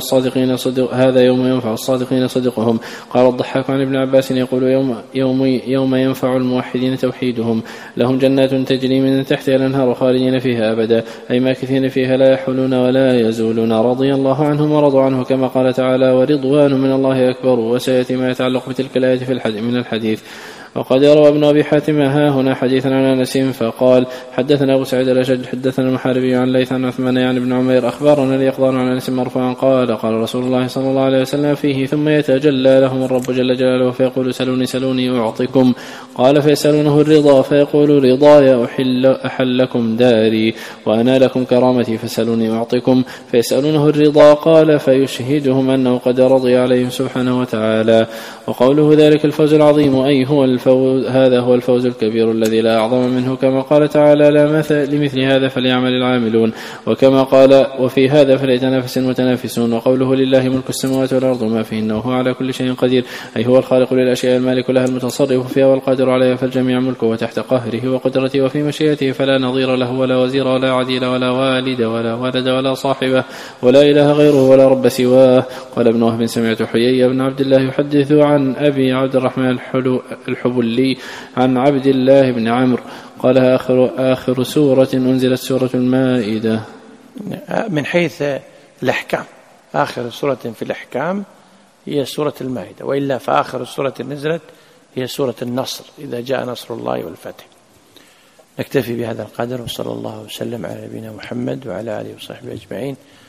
الصادقين صدقهم. قال الضحاك عن ابن عباس يقول يوم ينفع الموحدين توحيدهم، لهم جنات تجري من تحتها الأنهار خالدين فيها أبدا، أي ماكثين فيها لا يحولون ولا يزولون، رضي الله عنهم ورضوا عنه، كما قال تعالى ورضوان من الله أكبر. وسيأتي ما يتعلق بتلك الآية من الحديث. وقد روى ابن أبي حاتم هنا حديثا عن أنس فقال حدثنا أبو سعيد الأشج حدثنا المحاربي عن ليث عن عثمان عن ابن عمير أخبرنا اليقظان عن أنس مرفوعا قال رسول الله صلى الله عليه وسلم فيه ثم يتجلى لهم الرب جل جلاله فيقول سلوني أعطكم، قال فيسألونه الرضا فيقول رضاي أحلكم داري وأنا لكم كرامتي فسألوني أعطكم، فيسألونه الرضا قال فيشهدهم أنه قد رضي عليهم سبحانه وتعالى. وقوله ذلك الفوز العظيم أي هذا هو الفوز الكبير الذي لا أعظم منه، كما قال تعالى لا مثل لمثل هذا فليعمل العاملون، وكما قال وفي هذا فليتنافس المتنافسون. وقوله لله ملك السماوات والأرض وما فيهن وهو على كل شيء قدير، أي هو الخالق للأشياء المالك لها المتصرف فيها والقادر عليها، فالجميع ملكه وتحت قهره وقدرته وفي مشيئته، فلا نظير له ولا وزير ولا عديل ولا والد ولا ولد ولا صاحبه ولا إله غيره ولا رب سواه. قال ابن وهب سمعت حيي بن عبد الله يحدث عن أبي عبد الرحمن الحبلي عن عبد الله بن عمرو قال آخر سورة أنزلت سورة المائدة. من حيث الأحكام آخر سورة في الأحكام هي سورة المائدة، وإلا فآخر سورة نزلت هي سورة النصر إذا جاء نصر الله والفتح. نكتفي بهذا القدر، وصلى الله وسلم على نبينا محمد وعلى آله وصحبه أجمعين.